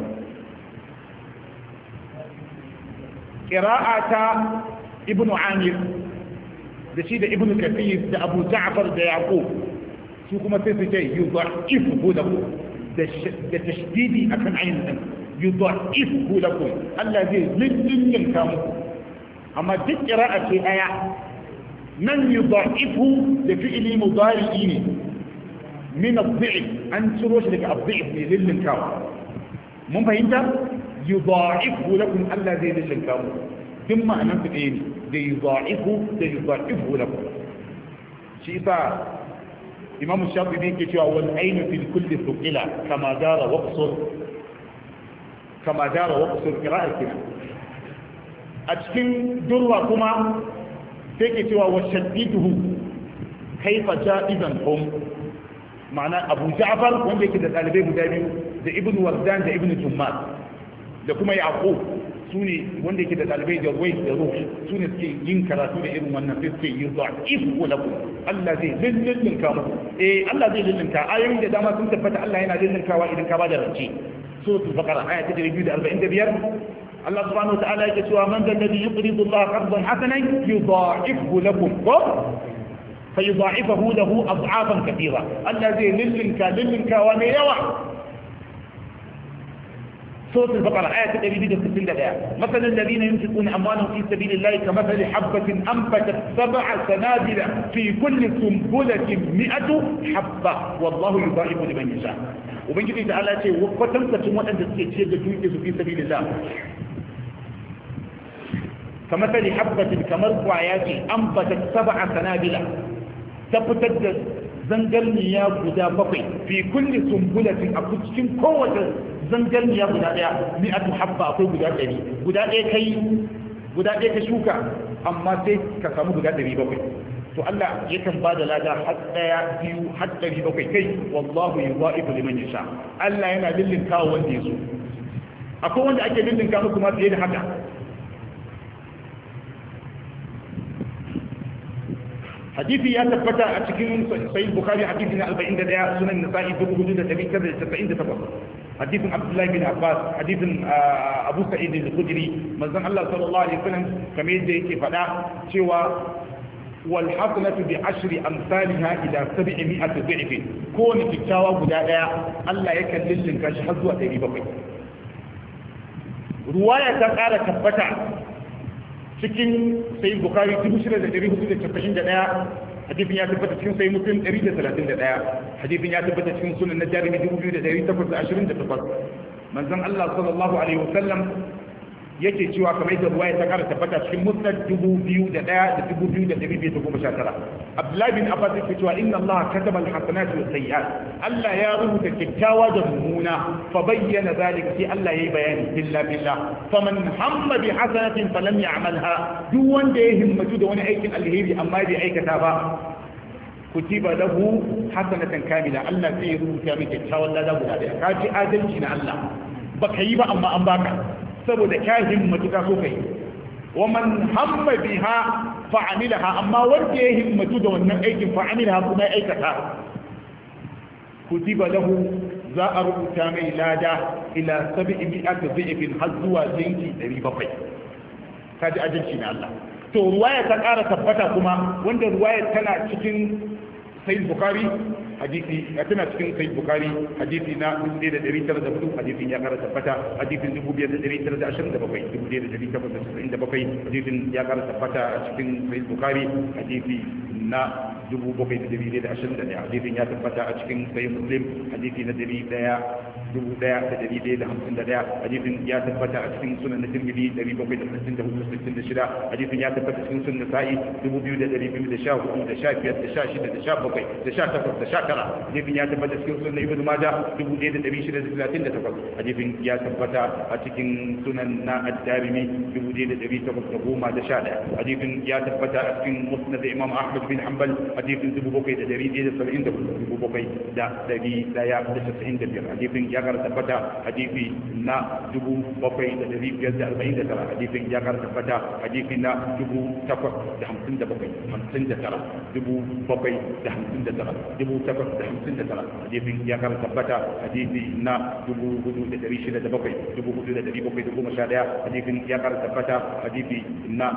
qira'ata ibnu amir da shi da ibnu kathir da abu ja'far da yaqub su kuma sai su ce yudha'ifu lakum da tashdidi akan ayin nan yudha'ifu lakum Allah zai lullunka muku amma duk qira'a ce daya nan yudha'ifu da fi'li mudari'i ne min ad-dhi'f an ciro shi daga ad-dhi'f ne lillinkawa mun fahimta yudha'ifu lakum Allah zai lillinka mu duk ma'anar su ɗaya ne da yudha'ifu lakum shi yasa imamu shafi ne ke cewa wal ainu fil kulli thuqila kama dara waqsur qira'ar kina a cikin durwa kuma sai ke cewa wa shaddiduhu kaifa ja'izan hum ma'ana Abu Ja'far wanda yake da dalibai guda biyu da Ibn Wardan da Ibn Jummal da kuma Yaqub su ne wanda yake da dalibai da Ruwais da Ruh su ne suke yin karatu da irin wannan sai suke yi dha'ifu lakum Allah zai lillinka muku Allah zai lillinka ayoyin da dama sun tabbata Allah yana lillinkawa idan ka bada rance suratul baqara aya ta 245 Allah subhanahu wa ta'ala yake cewa man zal ladhi yuqridu Allah qardan hasanan yudha'ifu lakum fa yudha'ifuhu lahu ad'afan katira Allah zai lillinka wa mai yawa سورة البقرة آية 261 مثل الذين ينفقون أموالهم في سبيل الله كمثل حبة أنبتت 7 سنابل في كل سنبلة 100 حبة والله يضاعف لمن يشاء وبنجي تعالى شيء وقتلت وأن تسير في سبيل الله كمثل حبة كمرق عياتي أنبتت 7 سنابل تبتد zangarniya guda 7 fi kulli sumbulatin a cikin kowace zangarniya guda daya mi'atu habba akwai guda 100 guda ɗaya ka shuka amma sai ka samu guda 700 to Allah yakan bada lada har 1 2 har 700 kai wallahu yudha'ifu liman yasha Allah yana lillinka wanda yaso akwai wanda ake lillinka muku ma fiye da haka hadisi ya tabbata a cikin sahih bukhari hadisi na 41 sunan nasa'i 4998 hadisin abdullahi bin abbas hadisin abu sa'id al-khudri manzon Allah sallallahu alaihi wasallam kamar yadda yake faɗa cewa wal hasanatu bi ashri amsalha ila 700 dhif ko ni kitawa guda daya Allah yakan lillinka shi har zuwa 700 ruwaya ta ƙara tabbata cikin sai bukari 6491 hadithin ya tabbata cikin sai muslim 131 hadithin ya tabbata cikin sunan najarimi 2828 manzon Allah sallallahu alaihi wasallam yake cewa kamar da ruwaya ta kara tabbata cikin musnad 2001 da 2219 Abdullah bin Abbas yake cewa inna Allah kataba al-hasanati was sayyi'at Allah ya rubuta kyakkyawa da mummuna fa bayyana zalika sai Allah yayi bayani billah faman hamma bi hasanatin falam ya'malha duk wanda ya himmatu da wani aikin alheri amma bai aikata ba kutiba lahu hasanatan kamila Allah zai rubuta miki kyakkyawan lada guda daya kaji adalci na Allah baka yi ba amma an baka saboda ka himmatu ka so kai wa man hamma biha fa'amilaha amma wanda ya himmatu da wannan aikin fa'amilaha kuma ya aikata kutiba lahu za a rubuta mai lada ila 700 dhifin har zuwa jinki 700 kaji ajinci na Allah to ruwaya ta ƙara tabbata kuma wanda ruwaya tana cikin sahih bukhari hadisi tana cikin sahih bukhari hadisi na 1904 hadisin ya kara tabbata hadisin 2927 hadisin ya kara tabbata a cikin sahih bukhari hadisi na 7,121 hadisin ya tabbata a cikin sahih muslim hadisi na 1151 hadisin ya tabbata a cikin sunan na tirmidhi 764 hadisin ya tabbata cikin sunan nasa'i 2214 da 15 da 16 da 17 da 18 hadisin ya tabbata cikin sunan ibnu majah 1638 hadisin ya tabbata a cikin sunan na ad-darimi 1811 hadisin ya tabbata a cikin musnad imam ahmad bin hanbal hadisin 7,175 hadisin ya kara tabbata hadisi na 7,549 hadisin ya kara tabbata hadisi na 8,759 hadisin ya kara tabbata hadisi na 4,607 4,711 hadisin ya kara tabbata hadisi na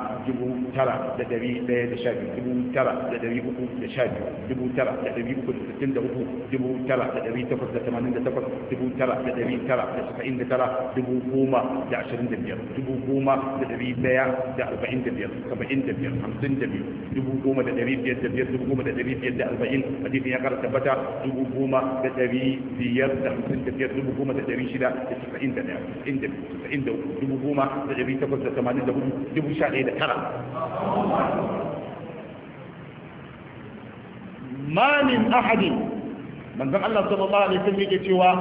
9,112 9,363 9,888 9,999 10,025 10,145 75 10,500 10,540 hadisi ya kara tabbata 10,555 ما من أحد من ذن الله صلى الله عليه وسلم يقول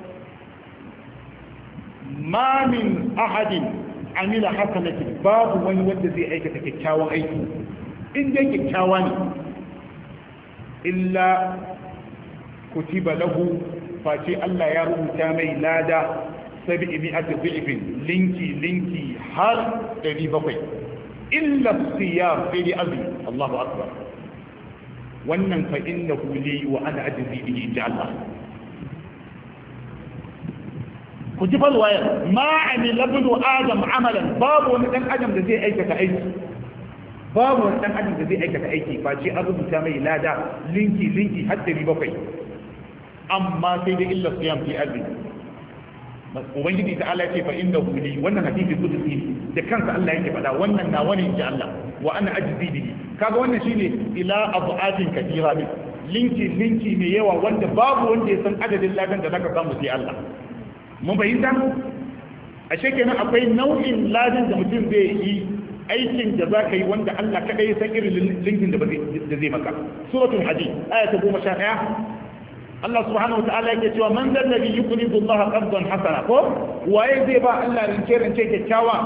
ما من أحد عمل حسنة باب ونود ذي أيك تكتشاوى أيك إن ذي كتشاواني إلا كتب له فاتي الله يرم تامي لادا 700 ضعف لينكي هل تريبقي إلا الصيام في أبي الله أكبر wannan fa innahu li wa ana ajzi bihi inda Allah ku ji falwaya ma amila ibn adam amalan babu wani dan adam da zai aikata aiki babu wani dan adam da zai aikata aiki ba ce an rubuta mai lada linki har 700 amma sai da illa siyam fi azmi ubangiji ta Allah ce fa innahu li wannan hadisi kudusi da kansa Allah yake faɗa wannan na wani inda Allah wa ana ajzi bihi kaga wannan shine ila abu'atin kathira min linki mai yawa wanda babu wanda ya san adadin ladan da zaka samu sai Allah mun bayyana ashe kenan akwai nau'in ladan da mutum zai yi aikin da zaka yi wanda Allah kadai ya san irin linkin da zai maka suratul hadid aya ta 11 Allah subhanahu wataala yake cewa man dal ladhi yuqridu Allah qardan hasana ko waye zai ba Allah rance kyakkyawa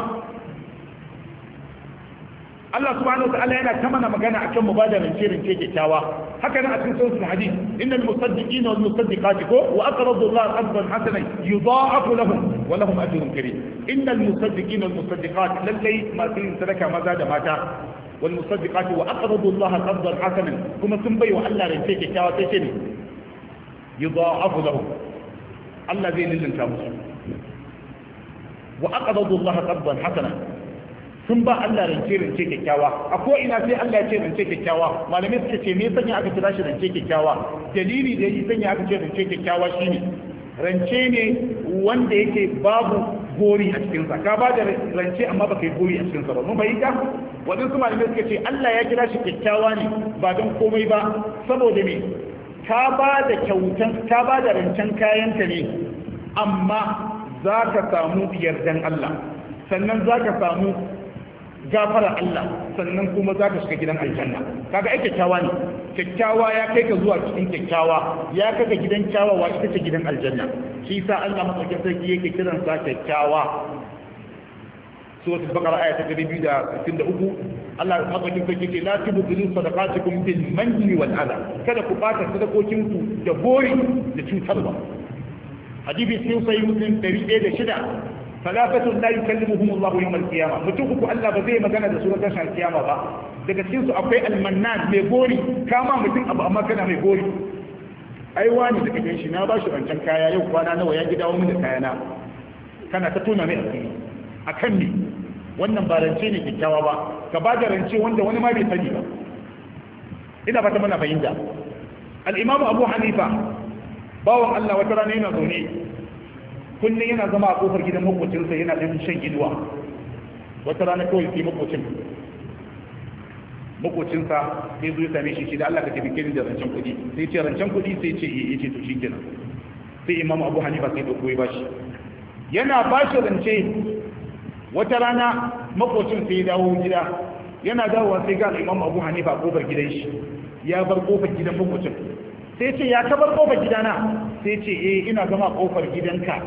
Allah subhanahu wa ta'ala yana ta mana magana akan mubadarin cirin ce kyakkyawa haka nan a cikin suratul hadid innal musaddiqina wal musaddiqati ko wa aqradu Allah qardan hasanan yudha'afu lahum wa lahum ajrun karim innal musaddiqina wal musaddiqat lallai ma sun sadaka maza da mata wal musaddiqati wa aqradu Allah qardan hasanan kuma sun bai wa Allah rance kyakkyawa sai ce ne yudha'afu lahum Allah zai lillinta musu wa aqradu Allah qardan hasanan sun ba Allah rance kyakkyawa a ko ina sai Allah ya ce rance kyakkyawa malamai suka ce me sanya aka kira shi rance kyakkyawa dalili da yake sanya aka ce rance kyakkyawa shine rance ne wanda yake babu gori a cikin sa ka ba da rance amma baka yi gori a cikin sa ba mun bayyana wadansu malamai suka ce Allah ya kira shi kyakkyawa ne ba don komai ba saboda me ka ba da rancen kayanka ne amma za ka samu yardan Allah sannan za ka samu gafara Allah sannan kuma za ka shiga gidan aljanna kaga ai kyakkyawa ne kyakkyawa ya kai ka zuwa cikin kyakkyawa ya kai ka gidan kyawawa ita ce gidan aljanna shi yasa Allah madaukakin sarki yake kiran sa kyakkyawa suratul baqara aya ta 263 Allah madaukakin sarki ce la tubdilu sadaqatukum bil manni wal adha kada ku bata sadakokin ku da gori da cutarwa hadisi sai muslim 106 ثلاثة لا يكلمهم الله يوم القيامة متوقف ألا بزي مكان سورة القيامة با daga cikin su akwai almannan mai gori kama mutum abu amma kana mai gori ai wani da kake shi na ba shi rancen kaya yau kwana nawa ya gida wani da kayana kana ta tona mai asiri akan ni wannan ba rance ne kyakkyawa ba ka ba da rance wanda wani ma bai sani ba ina fata mana fahimta al-imamu Abu Hanifa bawan Allah wata rana yana zaune kullum yana zama a kofar gidan makocinsa yana ɗan shan inuwa wata rana kawai sai makocinsa sai zo ya same shi da Allah ka tafi kirin da rancen kuɗi sai ce rancen kuɗi sai ce ya ce to shi kenan sai imam Abu Hanifa sai ɗauko ya bashi yana bashi rance wata rana makocin sai ya dawo gida yana dawowa sai ga imam Abu Hanifa a kofar gidan shi ya bar kofar gidan makocin sai ce ya kabar kofar gidana sai ce ina zama kofar gidanka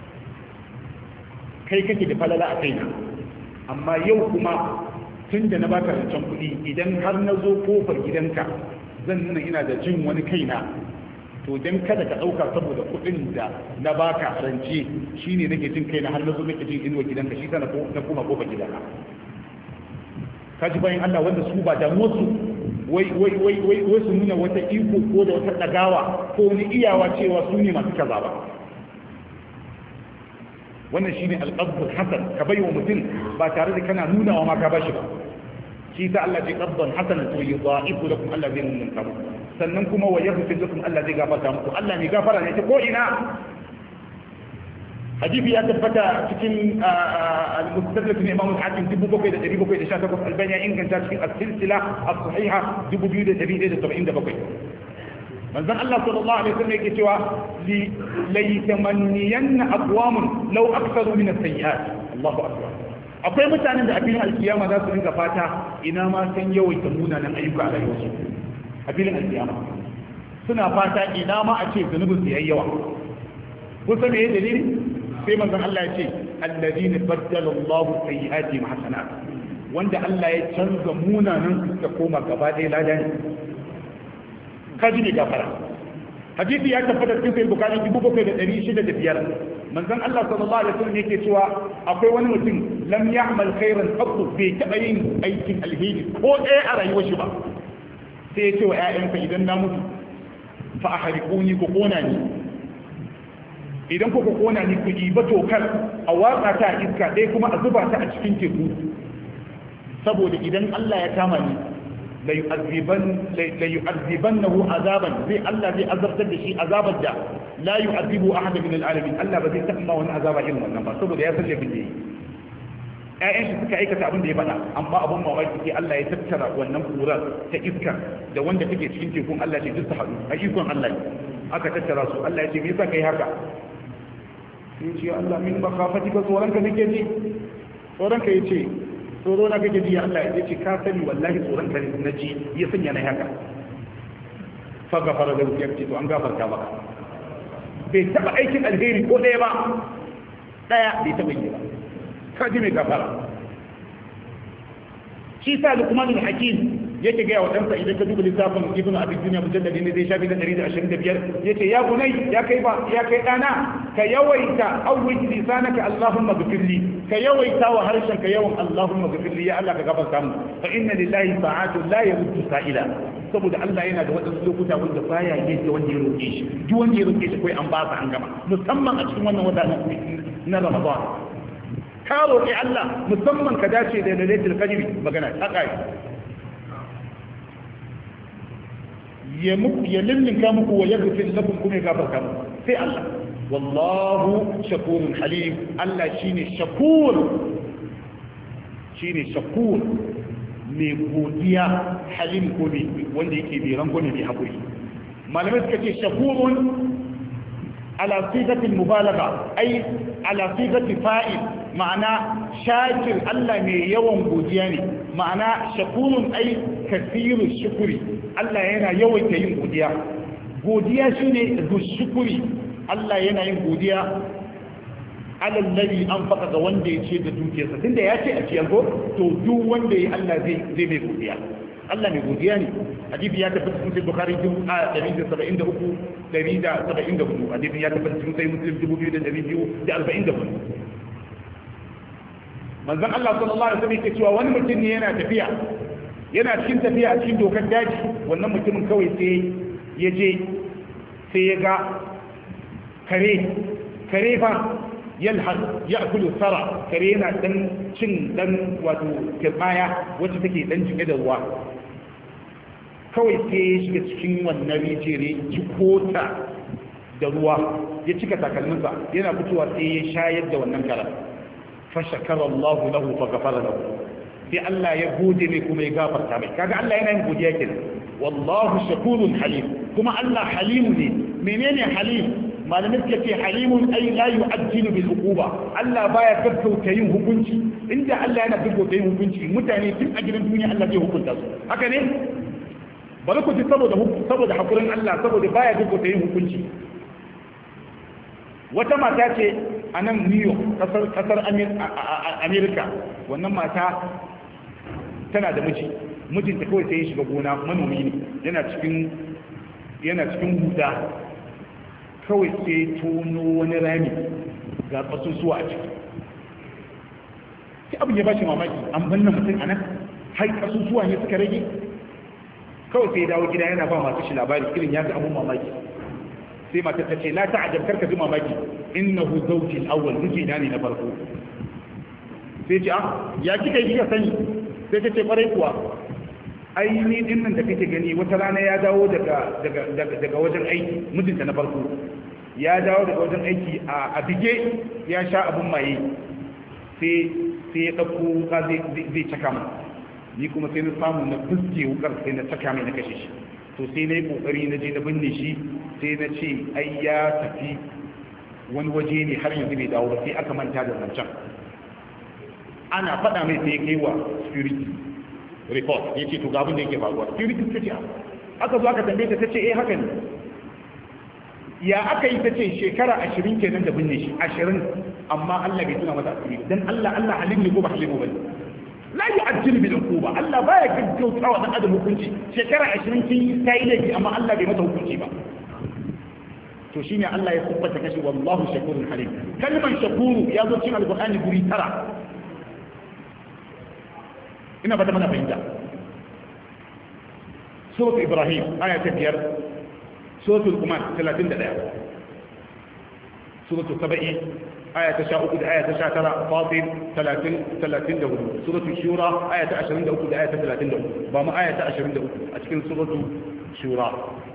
kai kake da falala a kaina amma yau kuma tun da na baka rancen kuɗi idan har na zo kofar gidanka zan nuna ina da jin wani kaina to dan kada ka ɗauka saboda kuɗin da na baka rance shine nake jin kaina har na zo nake jin inuwa gidanka shi ta na koma kofar gidanka kaji bayan Allah wanda su ba damuwarsu wai su nuna wata iko ko da wata ɗagawa ko wani iyawa cewa su ne masu kaza ba wannan shine al-qabd hasan ka bai wa mutum ba tare da kana nuna wa ma ka bashi ba shi ta Allah ce qabdan hasan to yudha'ifu lakum Allah zai mun kamu sannan kuma wa yaghfir lakum Allah zai gafarta muku Allah ne gafara ne ta ko ina hadisi ya tabbata cikin al-mustadrak na Imam al-Hakim 7718 Albani ya inganta cikin as-silsila as-sahiha 2177 manzon Allah sallallahu alaihi wasallam yake cewa la yatamanniyanna aqwamun law aktharu min as-sayyi'at Allahu akbar akwai mutanen da a filin alkiyama za su rinka fata ina ma san yawaita munanan ayyuka a rayuwarsu a filin alkiyama suna fata ina ma a ce zunubin su yayi yawa kun san me dalili sai manzon Allah ya ce alladhina baddala Allahu sayyi'ati hasanat wanda Allah ya canza munanan su suka koma gaba ɗaya ladan kaji ne gafara hadisi ya tabbata cikin sahih bukhari 7605 manzon Allah sallallahu alaihi wasallam yake cewa akwai wani mutum lam ya'mal khairan qattu bai taba yin aikin alheri ko ɗaya a rayuwar shi ba sai ya ce wa ƴaƴansa idan na mutu fa ahriquni ku kona ni idan kuka kona ni ku ba tokar a watsa ta a iska ɗaya kuma a zuba ta a cikin teku saboda idan Allah ya kama ni la yu'azzibannahu azaban zai Allah zai azabtar da shi azabar da la yu'azzibu ahad min al'alamin Allah ba zai taɓa wani azaba irin wannan ba saboda ya san laifin da yi ƴaƴan shi suka aikata abin da ya faɗa amma abin mamaki ke Allah ya tattara wannan kurar ta iska da wanda take cikin tekun Allah ce duk ta haɗu a ikon Allah aka tattara su Allah ya ce me yasa kai haka sai ce Allah min makafatika tsoronka nake ji tsoronka ya ce tsoro na kake ji Allah ya ce ka sani wallahi tsoronka na ji ya sanya na haka fa gafara da ya ce to an gafarta maka bai taba aikin alheri ko ɗaya ba ɗaya bai taba yi ba ka ji mai gafara shi sa Luqman al-Hakim yake gaya wa ɗansa idan ka duba littafin ibn abi dunya mujalladi ne zai shafi na 125 yace ya bunai ya kai ɗana ka yawaita awwij lisanaka allahumma ghfirli ka yawaita wa harshen ka yawan allahumma ghfirli ya Allah ka gafarta mu fa inna lillahi sa'atu la yaruddu sa'ila saboda Allah yana da wadansu lokuta wanda baya yin da wanda ya roke shi duk wanda ya roke shi kai an ba sa an gama musamman a cikin wannan wata na Ramadan ka roƙi Allah musamman ka dace da lailatul qadr magana ta kai ya lullunka muku wa yaghfir lakum kuma ya gafarta muku sai Allah wallahu shakurun halim Allah shine shakur mai godiya halim ko ne wanda yake bi rango ne bi hakuri malamai suka ce shakurun ala sigatil mubalagha ay ala sigati fa'il ma'ana shakir Allah mai yawan godiya ne ma'ana shakurun ay kasiru shukuri Allah yana yawaita yin godiya shine shukuri Allah yana yin godiya alal ladhi anfaqa ga wanda ya ce da dukiyarsa tunda ya ce a ciyar ko to duk wanda ya Allah zai mai godiya Allah mai godiya ne hadisi ya tabbata cikin Bukhari 173 hadisi ya tabbata cikin Muslim 2244 manzon Allah sallallahu alaihi wasallam yake cewa wani mutum ne yana cikin tafiya a cikin dokar daji wannan mutumin kawai sai ya je sai ya ga kare fa yalhar ya akulu sara kare yana dan cin dan wato kirbaya wacce take dan cike da ruwa kawai sai ya shiga cikin wannan rijiyar jikota da ruwa ya cika takalminsa yana fitowa sai ya shayar da wannan kara fa shakara Allah lahu fa ghafara lahu sai Allah ya gode mai kuma ya gafarta mai kaga Allah yana yin godiya kenan wallahu shakurun halim kuma Allah halimu ne menene halim malamin suka ce halimun ay la yu'ajjilu bil uquba Allah baya gaggauta yin hukunci inda Allah yana gaggauta yin hukunci mutane tun a gidan duniya Allah zai hukunta su haka ne bari ku ji saboda hakurin Allah saboda baya gaggauta yin hukunci wata mata ce a nan New York kasar America wannan mata tana da mijinta kawai sai ya shiga gona manomi ne yana cikin huda kawai sai tono wani rami ga kasusuwa a ciki sai abin ya bashi mamaki an banna mutum a nan har kasusuwa ne suka rage kawai sai ya dawo gida yana ba masu shi labari irin ya ga abun mamaki sai mata ta ce la ta'ajab karka ji mamaki innahu zawji al-awwal mijina ne na farko sai ce ya kika yi sani sai ta ce kwarai kuwa ai ni din nan da kake gani wata rana ya dawo daga wajen aiki mijinta na farko ya dawo daga wajen aiki a bige ya sha abin maye sai ya ɗauko wuka zai caka mu ni kuma sai na samu na fuske wukar sai na caka mai na kashe shi to sai na yi kokari na je na binne shi sai na ce ai ya tafi wani waje ne har yanzu bai dawo ba sai aka manta da zancen ana faɗa mai sai ya kai wa security report ya ce to ga abin da yake faruwa security ta ce aka zo aka tambaye ta ce haka ne ya aka yi ta ce shekara 20 kenan da binne shi 20 amma Allah bai tuna mata asiri dan Allah halim ne ko ba halim ba la yu'ajjilu bil uquba Allah baya gaggauta wa dan adam hukunci shekara 20 kin yi laifi amma Allah bai mata hukunci ba to shine Allah ya tabbata kashi wallahu shakurun halim kalman shakuru ya zo cikin alqur'ani guri 9 ina fata mana fahimta sura Ibrahim aya ta 5 sura Luqman 31 sura Saba'i aya ta 13 da aya ta 19 Fatir 30 34 sura Shura aya ta 23 da aya ta 34 ba mu aya ta 23 a cikin sura Shura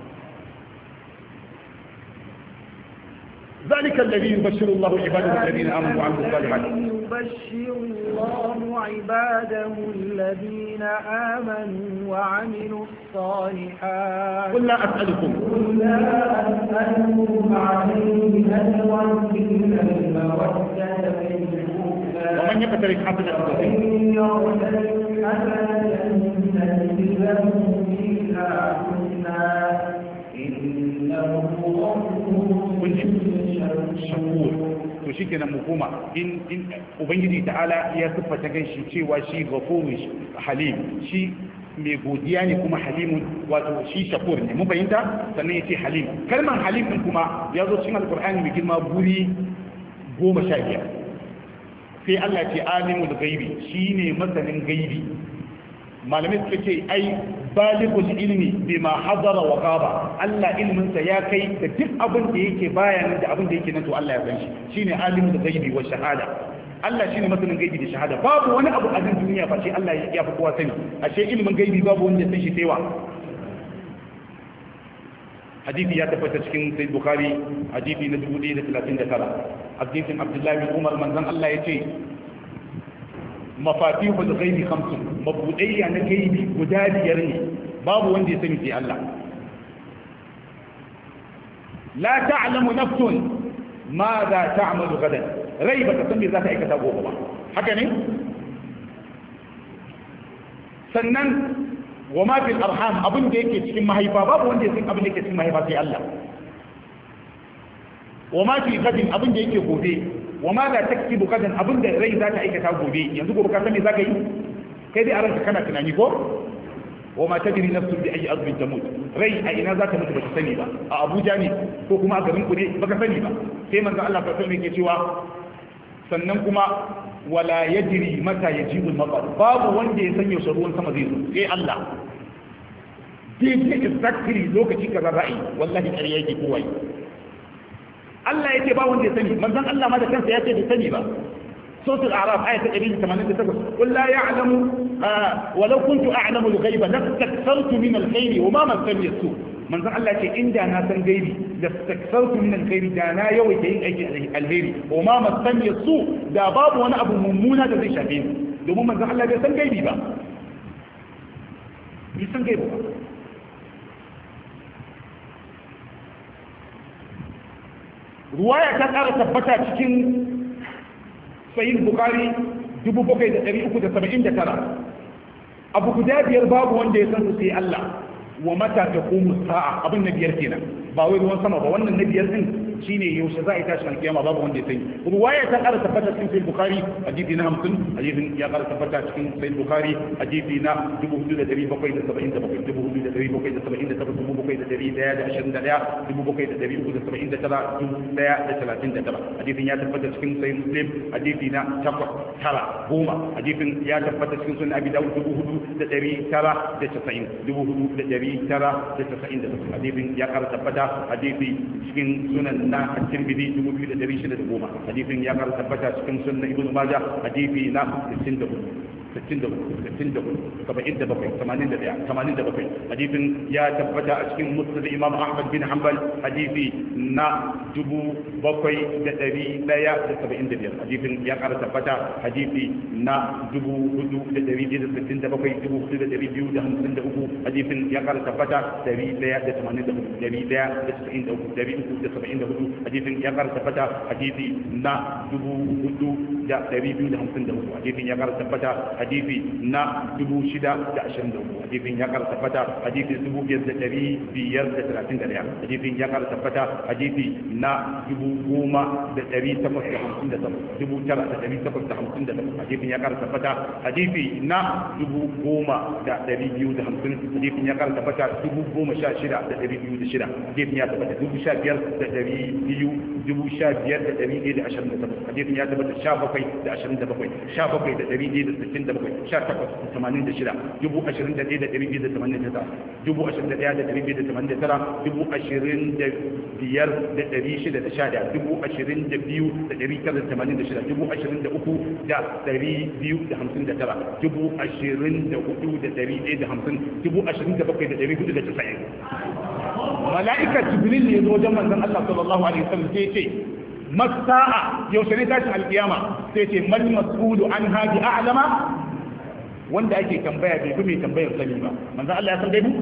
ذلك الذي يبشر الله عباده الذين آمنوا وعملوا الصالحات يبشر الله عباده الذين آمنوا وعملوا الصالحات قل لا أسألكم عليه أجرا إلا المودة في القربى ومن يقترف حسنة shakur to shi kenan mu koma in ubangiji ta'ala ya siffata ganshi cewa shi ghafurun halim shi mai godiya ne kuma halimun wato shi shakur ne mun fahimta sannan yace halim kalmar halim din kuma ya zo cikin alqur'ani mai girma guri 15 sai Allah ce alimul ghaibi shine masanin gaibi malamai suka ce ai baligul ilmi bima hadara wa gaba Allah ilmin sa ya kai da duk abin da yake bayanin da abin da yake nan to Allah ya san shi shine alimul ghaibi wa shahada Allah shine masanin gaibi da shahada babu wani abu a duniya face Allah ya fi kowa sani ashe ilmin gaibi babu wanda san shi sai wa hadisi ya tabbata cikin sahih bukhari hadisi na 1039 hadisin Abdullah bin Umar manzon Allah yace mafatihul ghaibi khamsun mabudayya na gaibi guda 5 ne babu wanda ya sani sai Allah la ta'lamu nafsun ma za ta'malu gadan rai ba ta san me za ta aikata gobe ba haka ne sannan wa ma fil arham abin da yake cikin mahaifa babu wanda ya san abin da yake cikin mahaifa sai Allah wa ma fi gadin abin da yake gobe wa ma za ta kibu kadan abin da rai za ta aikata gobe yanzu gobe ka san me za ka yi kai dai a ranka kana tunani ko wa ma tadri nafsun bi ayi ardin tamut rai a ina za ta mutu ba ta sani ba a Abuja ne ko kuma a garin ku ne baka sani ba sai manzo Allah ta sani yake cewa sannan kuma wala yadri mata yajibu al-matar babu wanda ya san yaushe ruwan sama zai zo sai Allah dai exactly lokaci kaza za'i wallahi ƙarya yake kowai Allah yake ba wanda ya sani manzon Allah ma da kansa ya ce bai sani ba suratul a'raf ayat 188 qul la ya'lamu walau kuntu a'lamu al-ghaiba lastakthartu min al-khayri wa ma massani as-su manzon Allah ce inda na san gaibi lastakthartu min al-khayri da na yawaita yin aiki alheri wa ma massani as-su da babu wani abu mummuna da zai shafe ni domin manzon Allah bai san gaibi ba bai san gaibi ba ruwaya ta ƙara tabbata cikin sahih bukhari 7379 abu guda 5 babu wanda ya san su sai Allah wa mata taqumu sa'a abin na 5 kenan ba wai ruwan sama ba wannan na 5 din shine yaushe za a yi tashin alkiyama babu wanda ya sani ruwaya ta ƙara tabbata cikin sahih bukhari hadisi na 50 hadisin ya ƙara tabbata cikin sahih bukhari hadisi na 4777 hadisin ya tabbata cikin sahih muslim hadisi na 8 10 hadisin ya tabbata cikin sunan abi dawud 4990 hadisin ya ƙara tabbata hadisi cikin sunan na at-Tirmidhi 2610 hadisin ya ƙara tabbata cikin sunan Ibn Majah hadisi na 64 hadisin ya tabbata a cikin musnad Imam Ahmad bin Hanbal hadisi na 7175 hadisin ya ƙara tabbata hadisi na 4167 4253 hadisin ya ƙara tabbata 184 hadisin ya ƙara tabbata hadisi na 4253 hadisin ya ƙara tabbata hadisi na 623 hadisin ya ƙara tabbata hadisi 5531 hadisin ya ƙara tabbata hadisi na 10858 hadisin ya ƙara tabbata hadisi na 10250 hadisin ya ƙara tabbata 16206 hadisin ya tabbata 15228 hadisin ya tabbata mala'ika jibril ne zo wajen manzon Allah sallallahu alaihi wasallam sai ce masa'a yaushe ne tashin alkiyama sai ce mal mas'ulu an hadi a'lama wanda ake tambaya bai bi mai tambayar sani ba manzon Allah ya san gaibu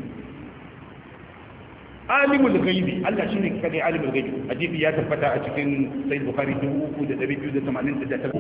alimul ghaibi Allah shine kadai alimul ghaibi hadisi ya tabbata a cikin sahih bukhari 3289